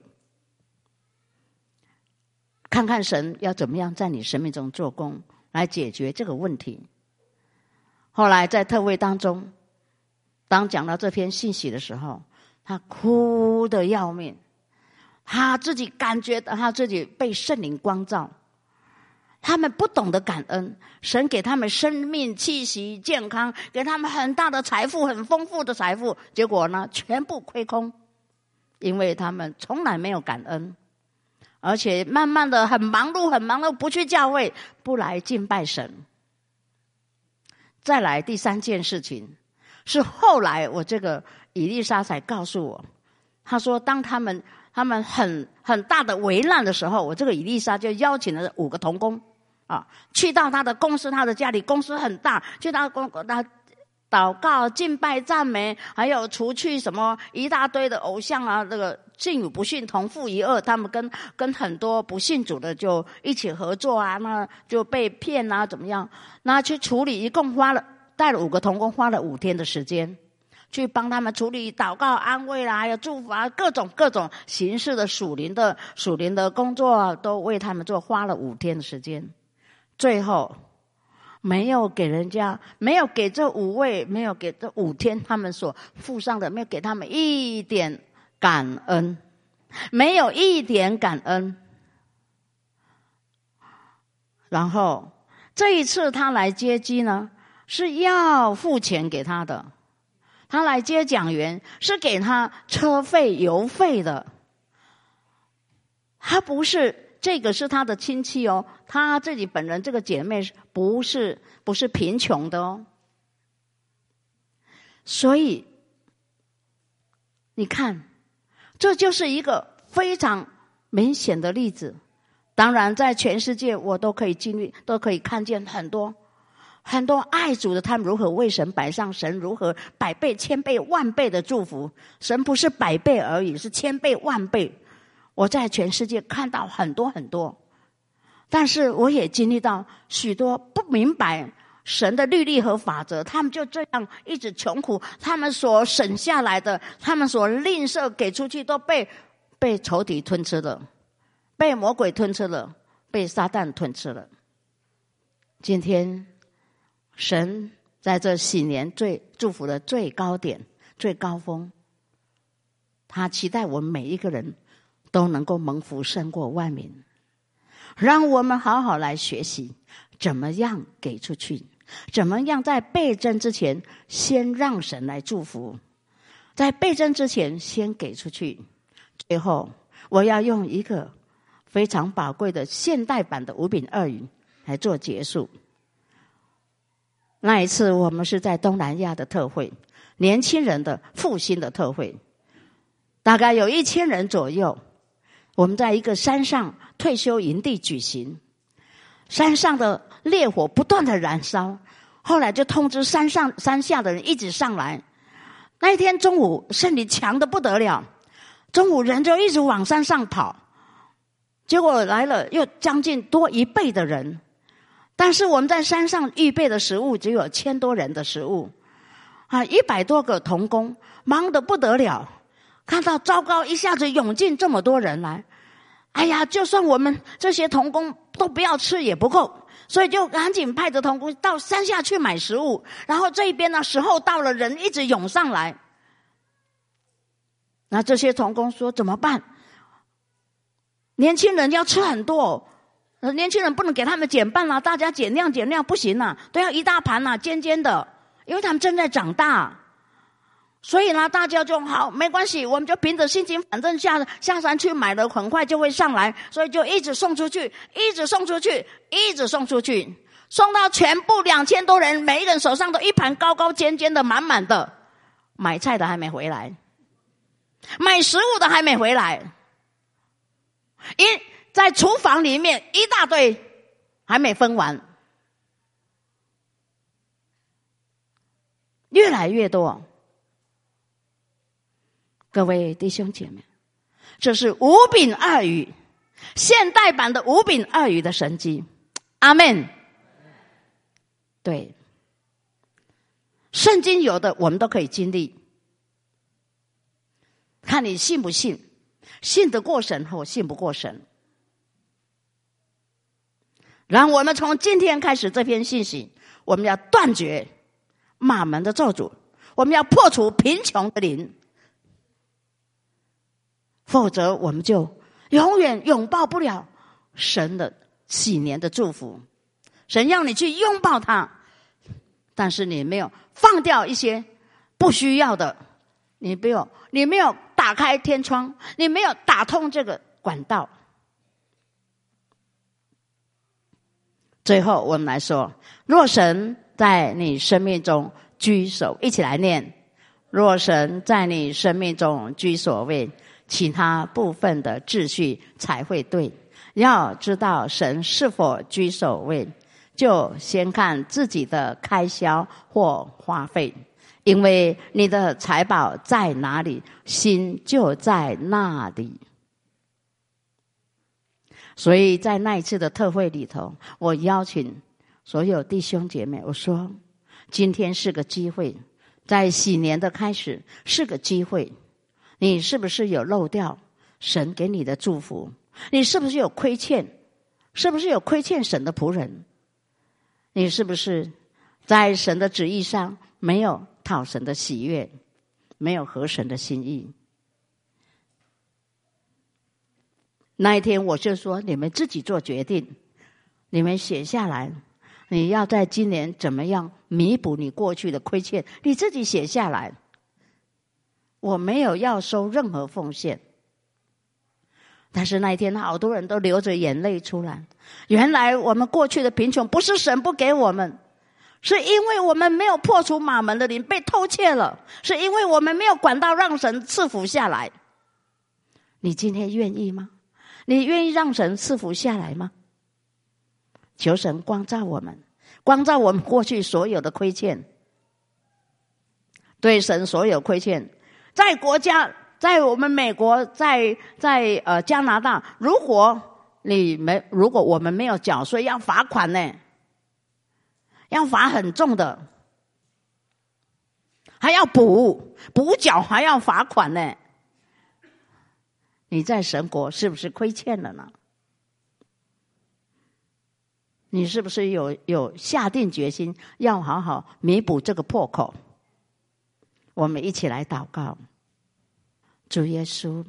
看看神要怎么样在你生命中做工，来解决这个问题。后来在特会当中，当讲到这篇信息的时候，他哭得要命，他自己感觉到他自己被圣灵光照。他们不懂得感恩，神给他们生命气息健康，给他们很大的财富，很丰富的财富，结果呢全部亏空，因为他们从来没有感恩，而且慢慢的很忙碌很忙碌，不去教会，不来敬拜神。再来第三件事情，是后来我这个以利沙才告诉我，他说当他们他们很很大的危难的时候，我这个以利沙就邀请了五个同工啊，去到他的公司，他的家里，公司很大，去到公他祷告、敬拜、赞美，还有除去什么一大堆的偶像啊，这个信与不信同父一轭，他们跟跟很多不信主的就一起合作啊，那就被骗啊，怎么样？那去处理，一共花了带了五个同工，花了五天的时间。 去帮他们处理祷告、安慰啦，还有祝福啊，各种各种形式的属灵的属灵的工作，都为他们做，花了五天的时间。最后没有给人家，没有给这五位，没有给这五天他们所付上的，没有给他们一点感恩，没有一点感恩。然后这一次他来接机呢，是要付钱给他的。他来接讲员是给他车费油费的，他不是，这个是他的亲戚哦，他自己本人这个姐妹不是不是贫穷的哦。所以你看，这就是一个非常明显的例子。当然在全世界我都可以经历，都可以看见很多很多爱主的，他们如何为神摆上，神如何百倍千倍万倍的祝福。神不是百倍而已，是千倍万倍。我在全世界看到很多很多，但是我也经历到许多不明白神的律例和法则，他们就这样一直穷苦，他们所省下来的，他们所吝啬给出去，都被被仇敌吞吃了，被魔鬼吞吃了，被撒旦吞吃了。今天神在这喜年最祝福的最高点、最高峰，他期待我们每一个人都能够蒙福胜过万民。让我们好好来学习怎么样给出去，怎么样在倍增之前先让神来祝福，在倍增之前先给出去。最后我要用一个非常宝贵的现代版的五饼二鱼来做结束。那一次我们是在东南亚的特会，年轻人的复兴的特会，大概有一千人左右。我们在一个山上退休营地举行，山上的烈火不断的燃烧，后来就通知山上山下的人一直上来。那一天中午圣灵强得不得了，中午人就一直往山上跑，结果来了又将近多一倍的人。但是我们在山上预备的食物只有千多人的食物啊，一百多个同工忙得不得了，看到糟糕，一下子涌进这么多人来，哎呀，就算我们这些同工都不要吃也不够，所以就赶紧派着同工到山下去买食物。然后这一边呢，时候到了，人一直涌上来，那这些同工说怎么办？年轻人要吃很多，年轻人不能给他们减半啦、啊，大家减量减量不行啊，都要一大盘啊，尖尖的，因为他们正在长大。所以呢，大家就好，没关系，我们就凭着心情，反正下下山去买了，很快就会上来，所以就一直送出去，一直送出去，一直送出去，送到全部两千多人，每一个人手上都一盘高高尖尖的，满满的。买菜的还没回来，买食物的还没回来，因在厨房里面一大堆还没分完，越来越多。各位弟兄姐妹，这是五饼二鱼，现代版的五饼二鱼的神迹。阿们。对，圣经有的我们都可以经历，看你信不信，信得过神或信不过神。然后我们从今天开始，这篇信息我们要断绝马门的咒诅，我们要破除贫穷的灵，否则我们就永远拥抱不了神的喜年的祝福。神要你去拥抱它，但是你没有放掉一些不需要的，你没有你没有打开天窗，你没有打通这个管道。最后我们来说，若神在你生命中居首，一起来念，若神在你生命中居首位，其他部分的秩序才会对。要知道神是否居首位，就先看自己的开销或花费，因为你的财宝在哪里，心就在那里。所以在那一次的特会里头，我邀请所有弟兄姐妹，我说今天是个机会， 在喜年的开始是个机会，你是不是有漏掉神给你的祝福？你是不是有亏欠？是不是有亏欠神的仆人？你是不是在神的旨意上没有讨神的喜悦，没有合神的心意？那一天我就说，你们自己做决定，你们写下来，你要在今年怎么样弥补你过去的亏欠，你自己写下来。我没有要收任何奉献，但是那一天好多人都流着眼泪出来。原来我们过去的贫穷不是神不给我们，是因为我们没有破除马门的灵，被偷窃了，是因为我们没有管道让神赐福下来。你今天愿意吗？你愿意让神赐福下来吗？求神光照我们，光照我们过去所有的亏欠，对神所有亏欠，在国家，在我们美国，在在呃加拿大，如果你没如果我们没有缴税，要罚款呢，要罚很重的，还要补补缴，还要罚款呢。你在神国是不是亏欠了呢？你是不是有有下定决心要好好弥补这个破口？我们一起来祷告。主耶稣，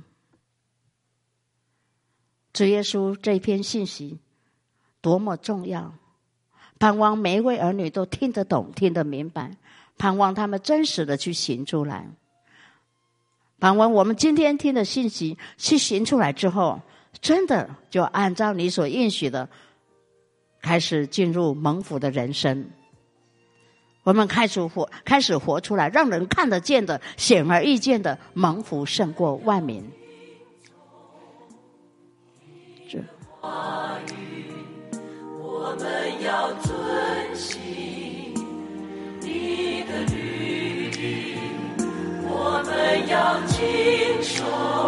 主耶稣，这篇信息多么重要，盼望每一位儿女都听得懂，听得明白，盼望他们真实的去行出来。盼望我们今天听的信息去行出来之后，真的就按照你所应许的开始进入蒙福的人生。我们开始活开始活出来，让人看得见的，显而易见的蒙福胜过万民。这话语我们要遵行你的律例，我们要谨守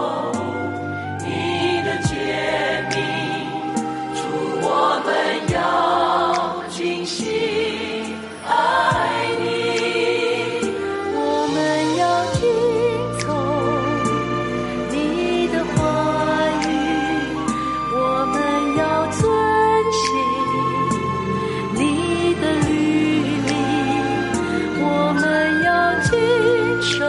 你的诫命，主，我们要尽心爱你，我们要听从你的话语，我们要遵行你的律例，我们要谨守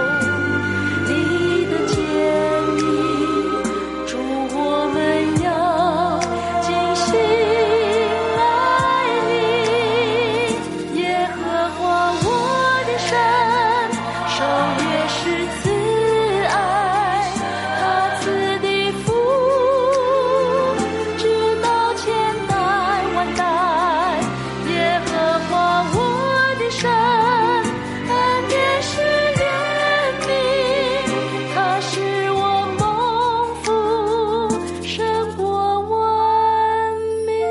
你的诫命，主，我们要尽心爱你，耶和华我的神，守约是慈爱，他赐的福直到千代万代，耶和华我的神，恩典是怜悯，他使我蒙福胜过万民。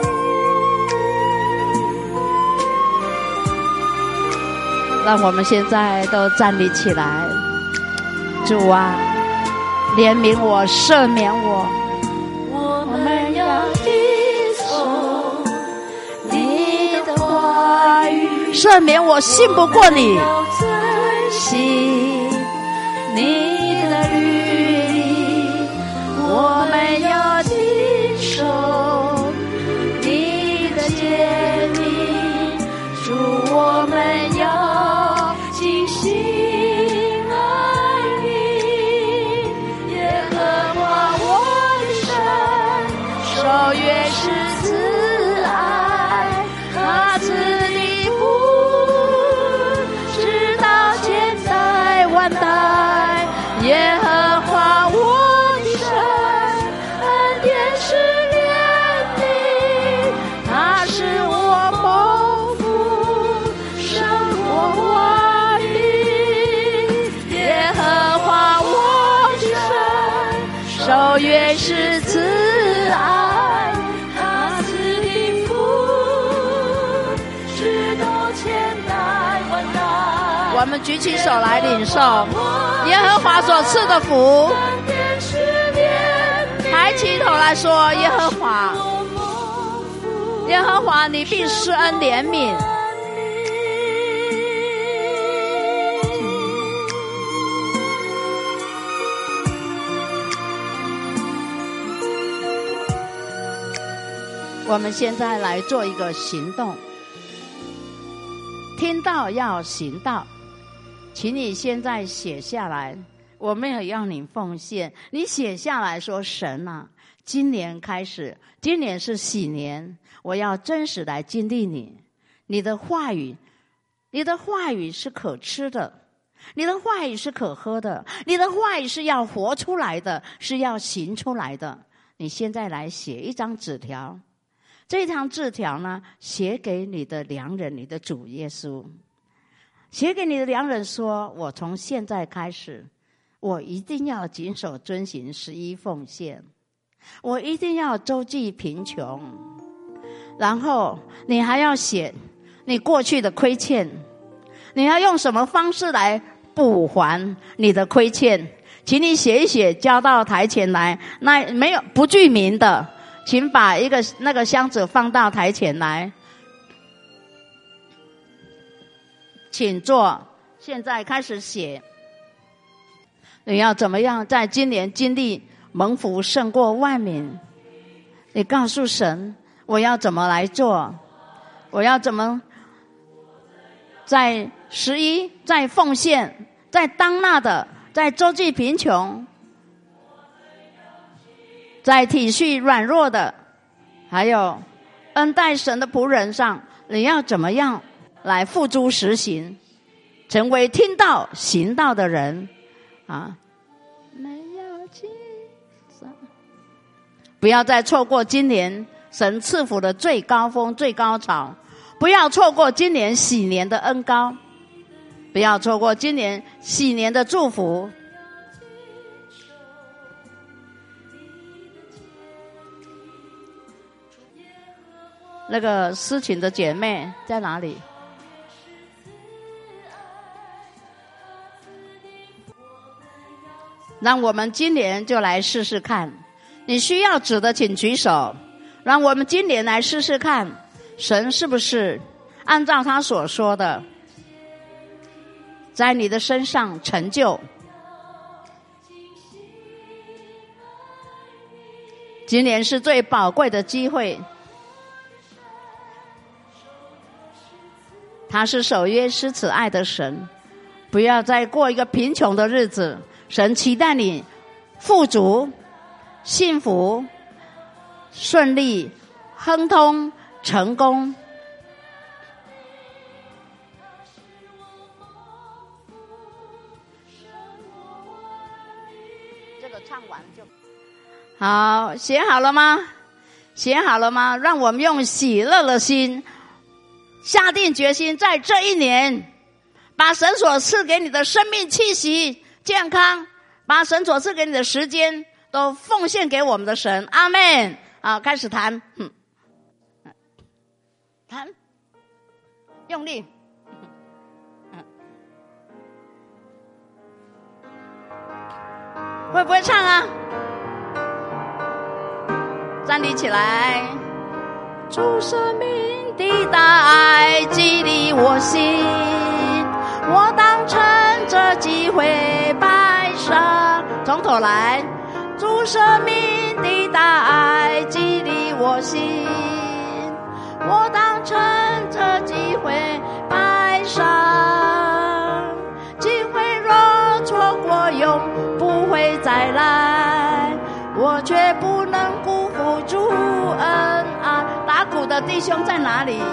让我们现在都站立起来。主啊，怜悯我，赦免我，我们要听从你的话语，赦免我信不过你，要遵行你的律例，我们要谨守你的诫命，主，我们要尽心爱你，耶和华我的神，守约是慈爱，他赐的福直到千代万代，耶和华我的神，恩典是怜悯，他使我蒙福胜过万民，耶和华我的神，守约是慈爱，他赐的福直到千代万代。我们举起手来领受耶和华所赐的福，抬起头来说，耶和华，耶和华，你必施恩怜悯， 我们现在来做一个行动，听到要行道，请你现在写下来，我没有要你奉献，你写下来说，神啊，今年开始，今年是喜年，我要真实来经历你，你的话语，你的话语是可吃的，你的话语是可喝的，你的话语是要活出来的，是要行出来的。你现在来写一张纸条，这张字条呢，写给你的良人，你的主耶稣，写给你的良人说，我从现在开始，我一定要谨守遵行十一奉献，我一定要周济贫穷。然后你还要写你过去的亏欠，你要用什么方式来补还你的亏欠，请你写一写，交到台前来。那没有不具名的，请把一个那个箱子放到台前来，请坐。现在开始写，你要怎么样在今年经历蒙福胜过万民？你告诉神，我要怎么来做？我要怎么在十一，在奉献，在当纳的，在周济贫穷，在体恤软弱的，还有恩待神的仆人上，你要怎么样来付诸实行，成为听道行道的人啊！没有记上，不要再错过今年神赐福的最高峰、最高潮，不要错过今年喜年的恩膏，不要错过今年喜年的祝福。那个思琴的姐妹在哪里？让我们今年就来试试看，你需要指的请举手，让我们今年来试试看，神是不是按照他所说的在你的身上成就。今年是最宝贵的机会，他是守约施慈爱的神，不要再过一个贫穷的日子，神期待你富足、幸福、顺利、亨通、成功。这个唱完就好，写好了吗？写好了吗？让我们用喜乐的心下定决心，在这一年把神所赐给你的生命气息、健康，把神所赐给你的时间都奉献给我们的神。阿们。啊，开始弹，嗯，弹，用力，嗯，会不会唱啊？站立起来。主生命的大爱激励我心，我当趁着机会摆上。从头来。主生命的大爱激励我心，我当趁着机会摆上。机会若错过永不会再来，我却不能辜负主恩爱。打鼓的弟兄在哪里？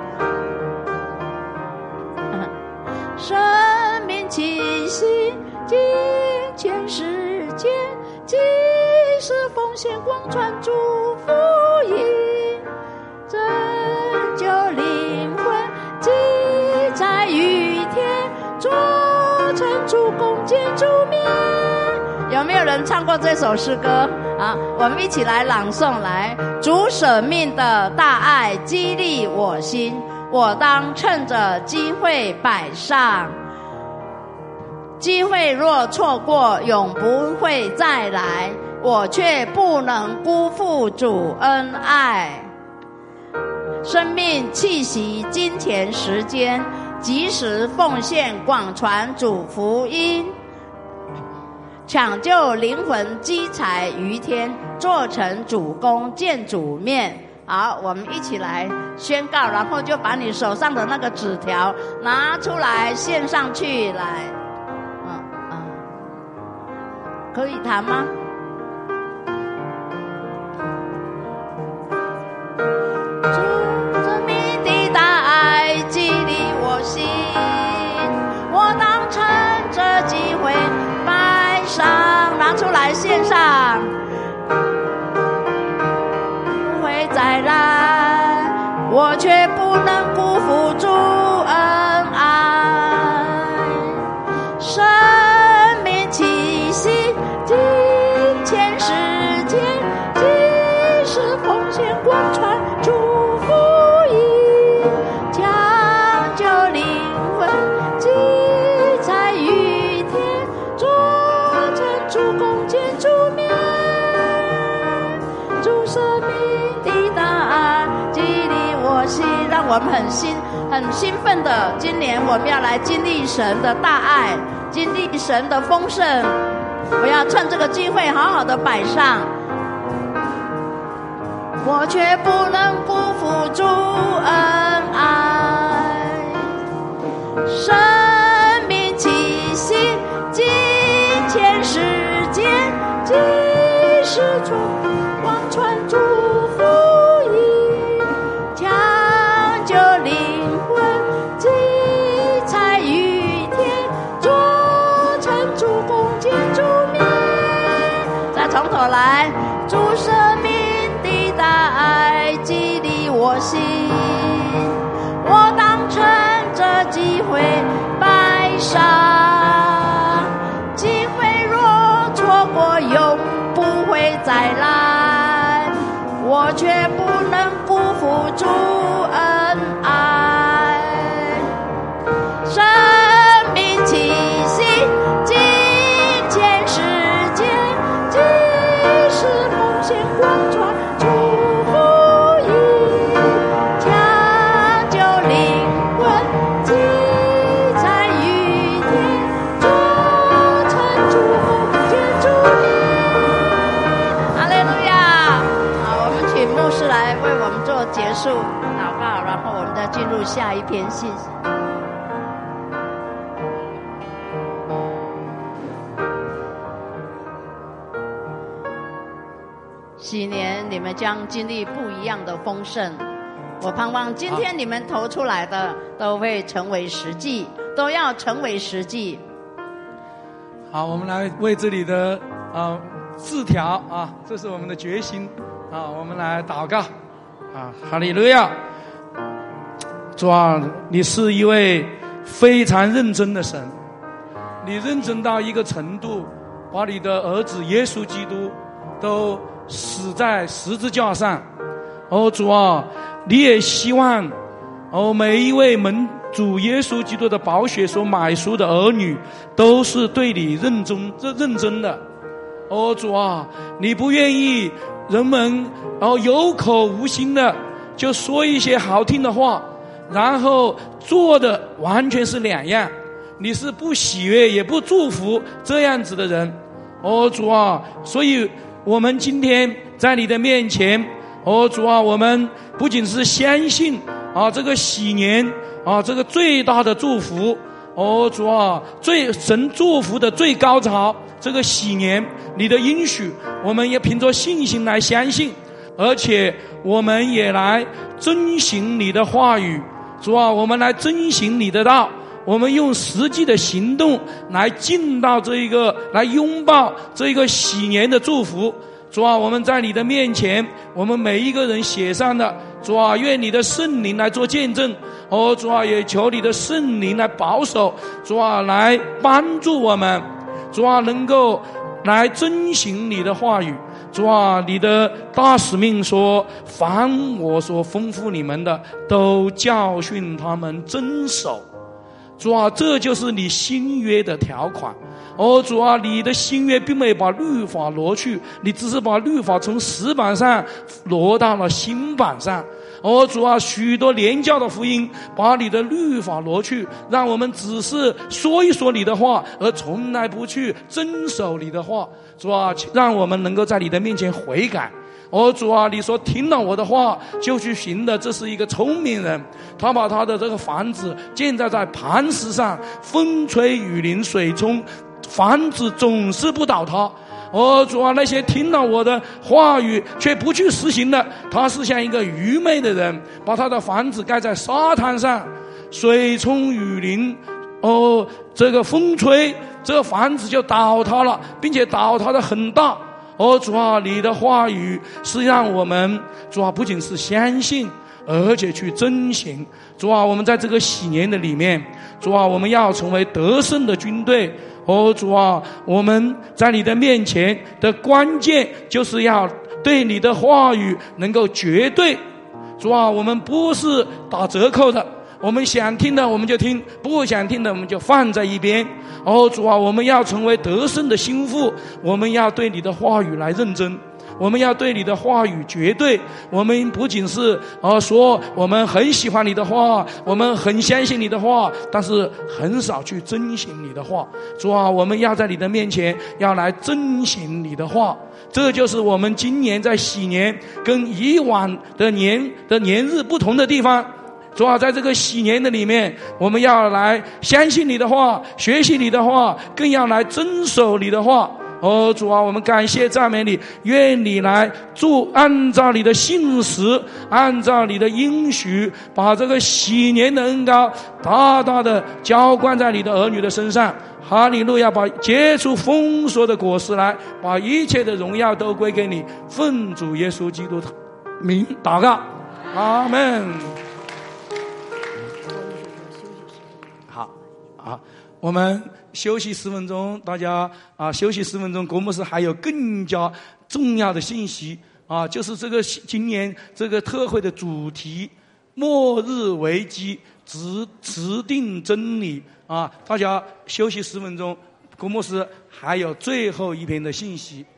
生命气息尽全世界，即是奉献广传主福音，拯救灵魂记在于天，做成主弓箭主面。有没有人唱过这首诗歌啊？我们一起来朗诵来。主舍命的大爱激励我心，我当趁着机会摆上。机会若错过永不会再来，我却不能辜负主恩爱。生命气息金钱时间，及时奉献广传主福音，抢救灵魂积财于天，做成主弓见主面， 好，我们一起来宣告，然后就把你手上的那个纸条拿出来献上去，来，嗯嗯，可以弹吗？主生命的大爱激励我心，我当趁着机会摆上，拿出来献上。再来，我却不能辜负主恩爱，生命气息，金钱时间，即使奉献光传主福音，将就灵魂，积财于天，做成主弓箭主面，主生命让我们很兴很兴奋的，今年我们要来经历神的大爱，经历神的丰盛。我要趁这个机会好好的摆上，我却不能辜负主恩爱，生命气息，金钱时间，即使从光传主福音，将就灵魂，积财于天，做成主弓箭主面。再从头来，主生命的大爱激励我心，我当趁着机会摆上，机会若错过永不会再来，我却不能辜负主恩爱，生命气息，金钱时间，即使奉献光传主福音，将就灵魂，积财于天，做成主弓箭主面。哈利路亚！好，我们请牧师来为我们做结束祷告，然后我们再进入下一篇信息。喜年你们将经历不一样的丰盛，我盼望今天你们投出来的都会成为实际，都要成为实际。 好，我们来为这里的啊字条啊，这是我们的决心啊，我们来祷告啊，哈利路亚！主啊，你是一位非常认真的神，你认真到一个程度，把你的儿子耶稣基督都死在十字架上。哦，主啊，你也希望哦每一位门主耶稣基督的宝血所买赎的儿女都是对你认真认真的。哦，主啊，你不愿意人们哦有口无心的就说一些好听的话，然后做的完全是两样，你是不喜悦也不祝福这样子的人。哦，主啊，所以我们今天在你的面前，哦，主啊，我们不仅是相信啊这个喜年啊这个最大的祝福，哦，主啊，最神祝福的最高潮，这个喜年你的应许，我们也凭着信心来相信，而且我们也来遵行你的话语。主啊，我们来遵行你的道，我们用实际的行动来进到这一个，来拥抱这一个喜年的祝福。主啊，我们在你的面前，我们每一个人写上的，主啊，愿你的圣灵来做见证。哦，主啊，也求你的圣灵来保守，主啊，来帮助我们，主啊，能够来遵行你的话语。主啊，你的大使命说，凡我所吩咐你们的，都教训他们遵守。主啊，这就是你新约的条款。哦，主啊，你的新约并没有把律法挪去，你只是把律法从石板上挪到了新板上。哦，主啊，许多廉价的福音把你的律法挪去，让我们只是说一说你的话，而从来不去遵守你的话。主啊，让我们能够在你的面前悔改。 哦，主啊，你说听了我的话就去行的，这是一个聪明人。他把他的这个房子建在在磐石上，风吹雨淋水冲，房子总是不倒塌。哦，主啊，那些听了我的话语却不去实行的，他是像一个愚昧的人，把他的房子盖在沙滩上，水冲雨淋，哦，这个风吹，这个房子就倒塌了，并且倒塌的很大。哦，主啊，你的话语是让我们，主啊，不仅是相信，而且去遵行。主啊，我们在这个喜年的里面，主啊，我们要成为得胜的军队。哦，主啊，我们在你的面前的关键就是要对你的话语能够绝对。主啊，我们不是打折扣的，我们想听的我们就听，不想听的我们就放在一边。哦，主啊，我们要成为得胜的心腹，我们要对你的话语来认真，我们要对你的话语绝对。我们不仅是呃说我们很喜欢你的话，我们很相信你的话，但是很少去遵行你的话。主啊，我们要在你的面前要来遵行你的话。这就是我们今年在喜年跟以往的年的年日不同的地方。主啊，在这个喜年的里面，我们要来相信你的话，学习你的话，更要来遵守你的话。哦，主啊，我们感谢赞美你，愿你来做，按照你的信实，按照你的应许，把这个喜年的恩膏大大的浇灌在你的儿女的身上。哈利路亚！把结出丰硕的果实来，把一切的荣耀都归给你，奉主耶稣基督的名祷告，阿门。好，好，我们休息十分钟，大家啊，休息十分钟。郭牧师还有更加重要的信息啊，就是这个今年这个特会的主题“末日危机，指指定真理”啊，大家休息十分钟。郭牧师还有最后一篇的信息。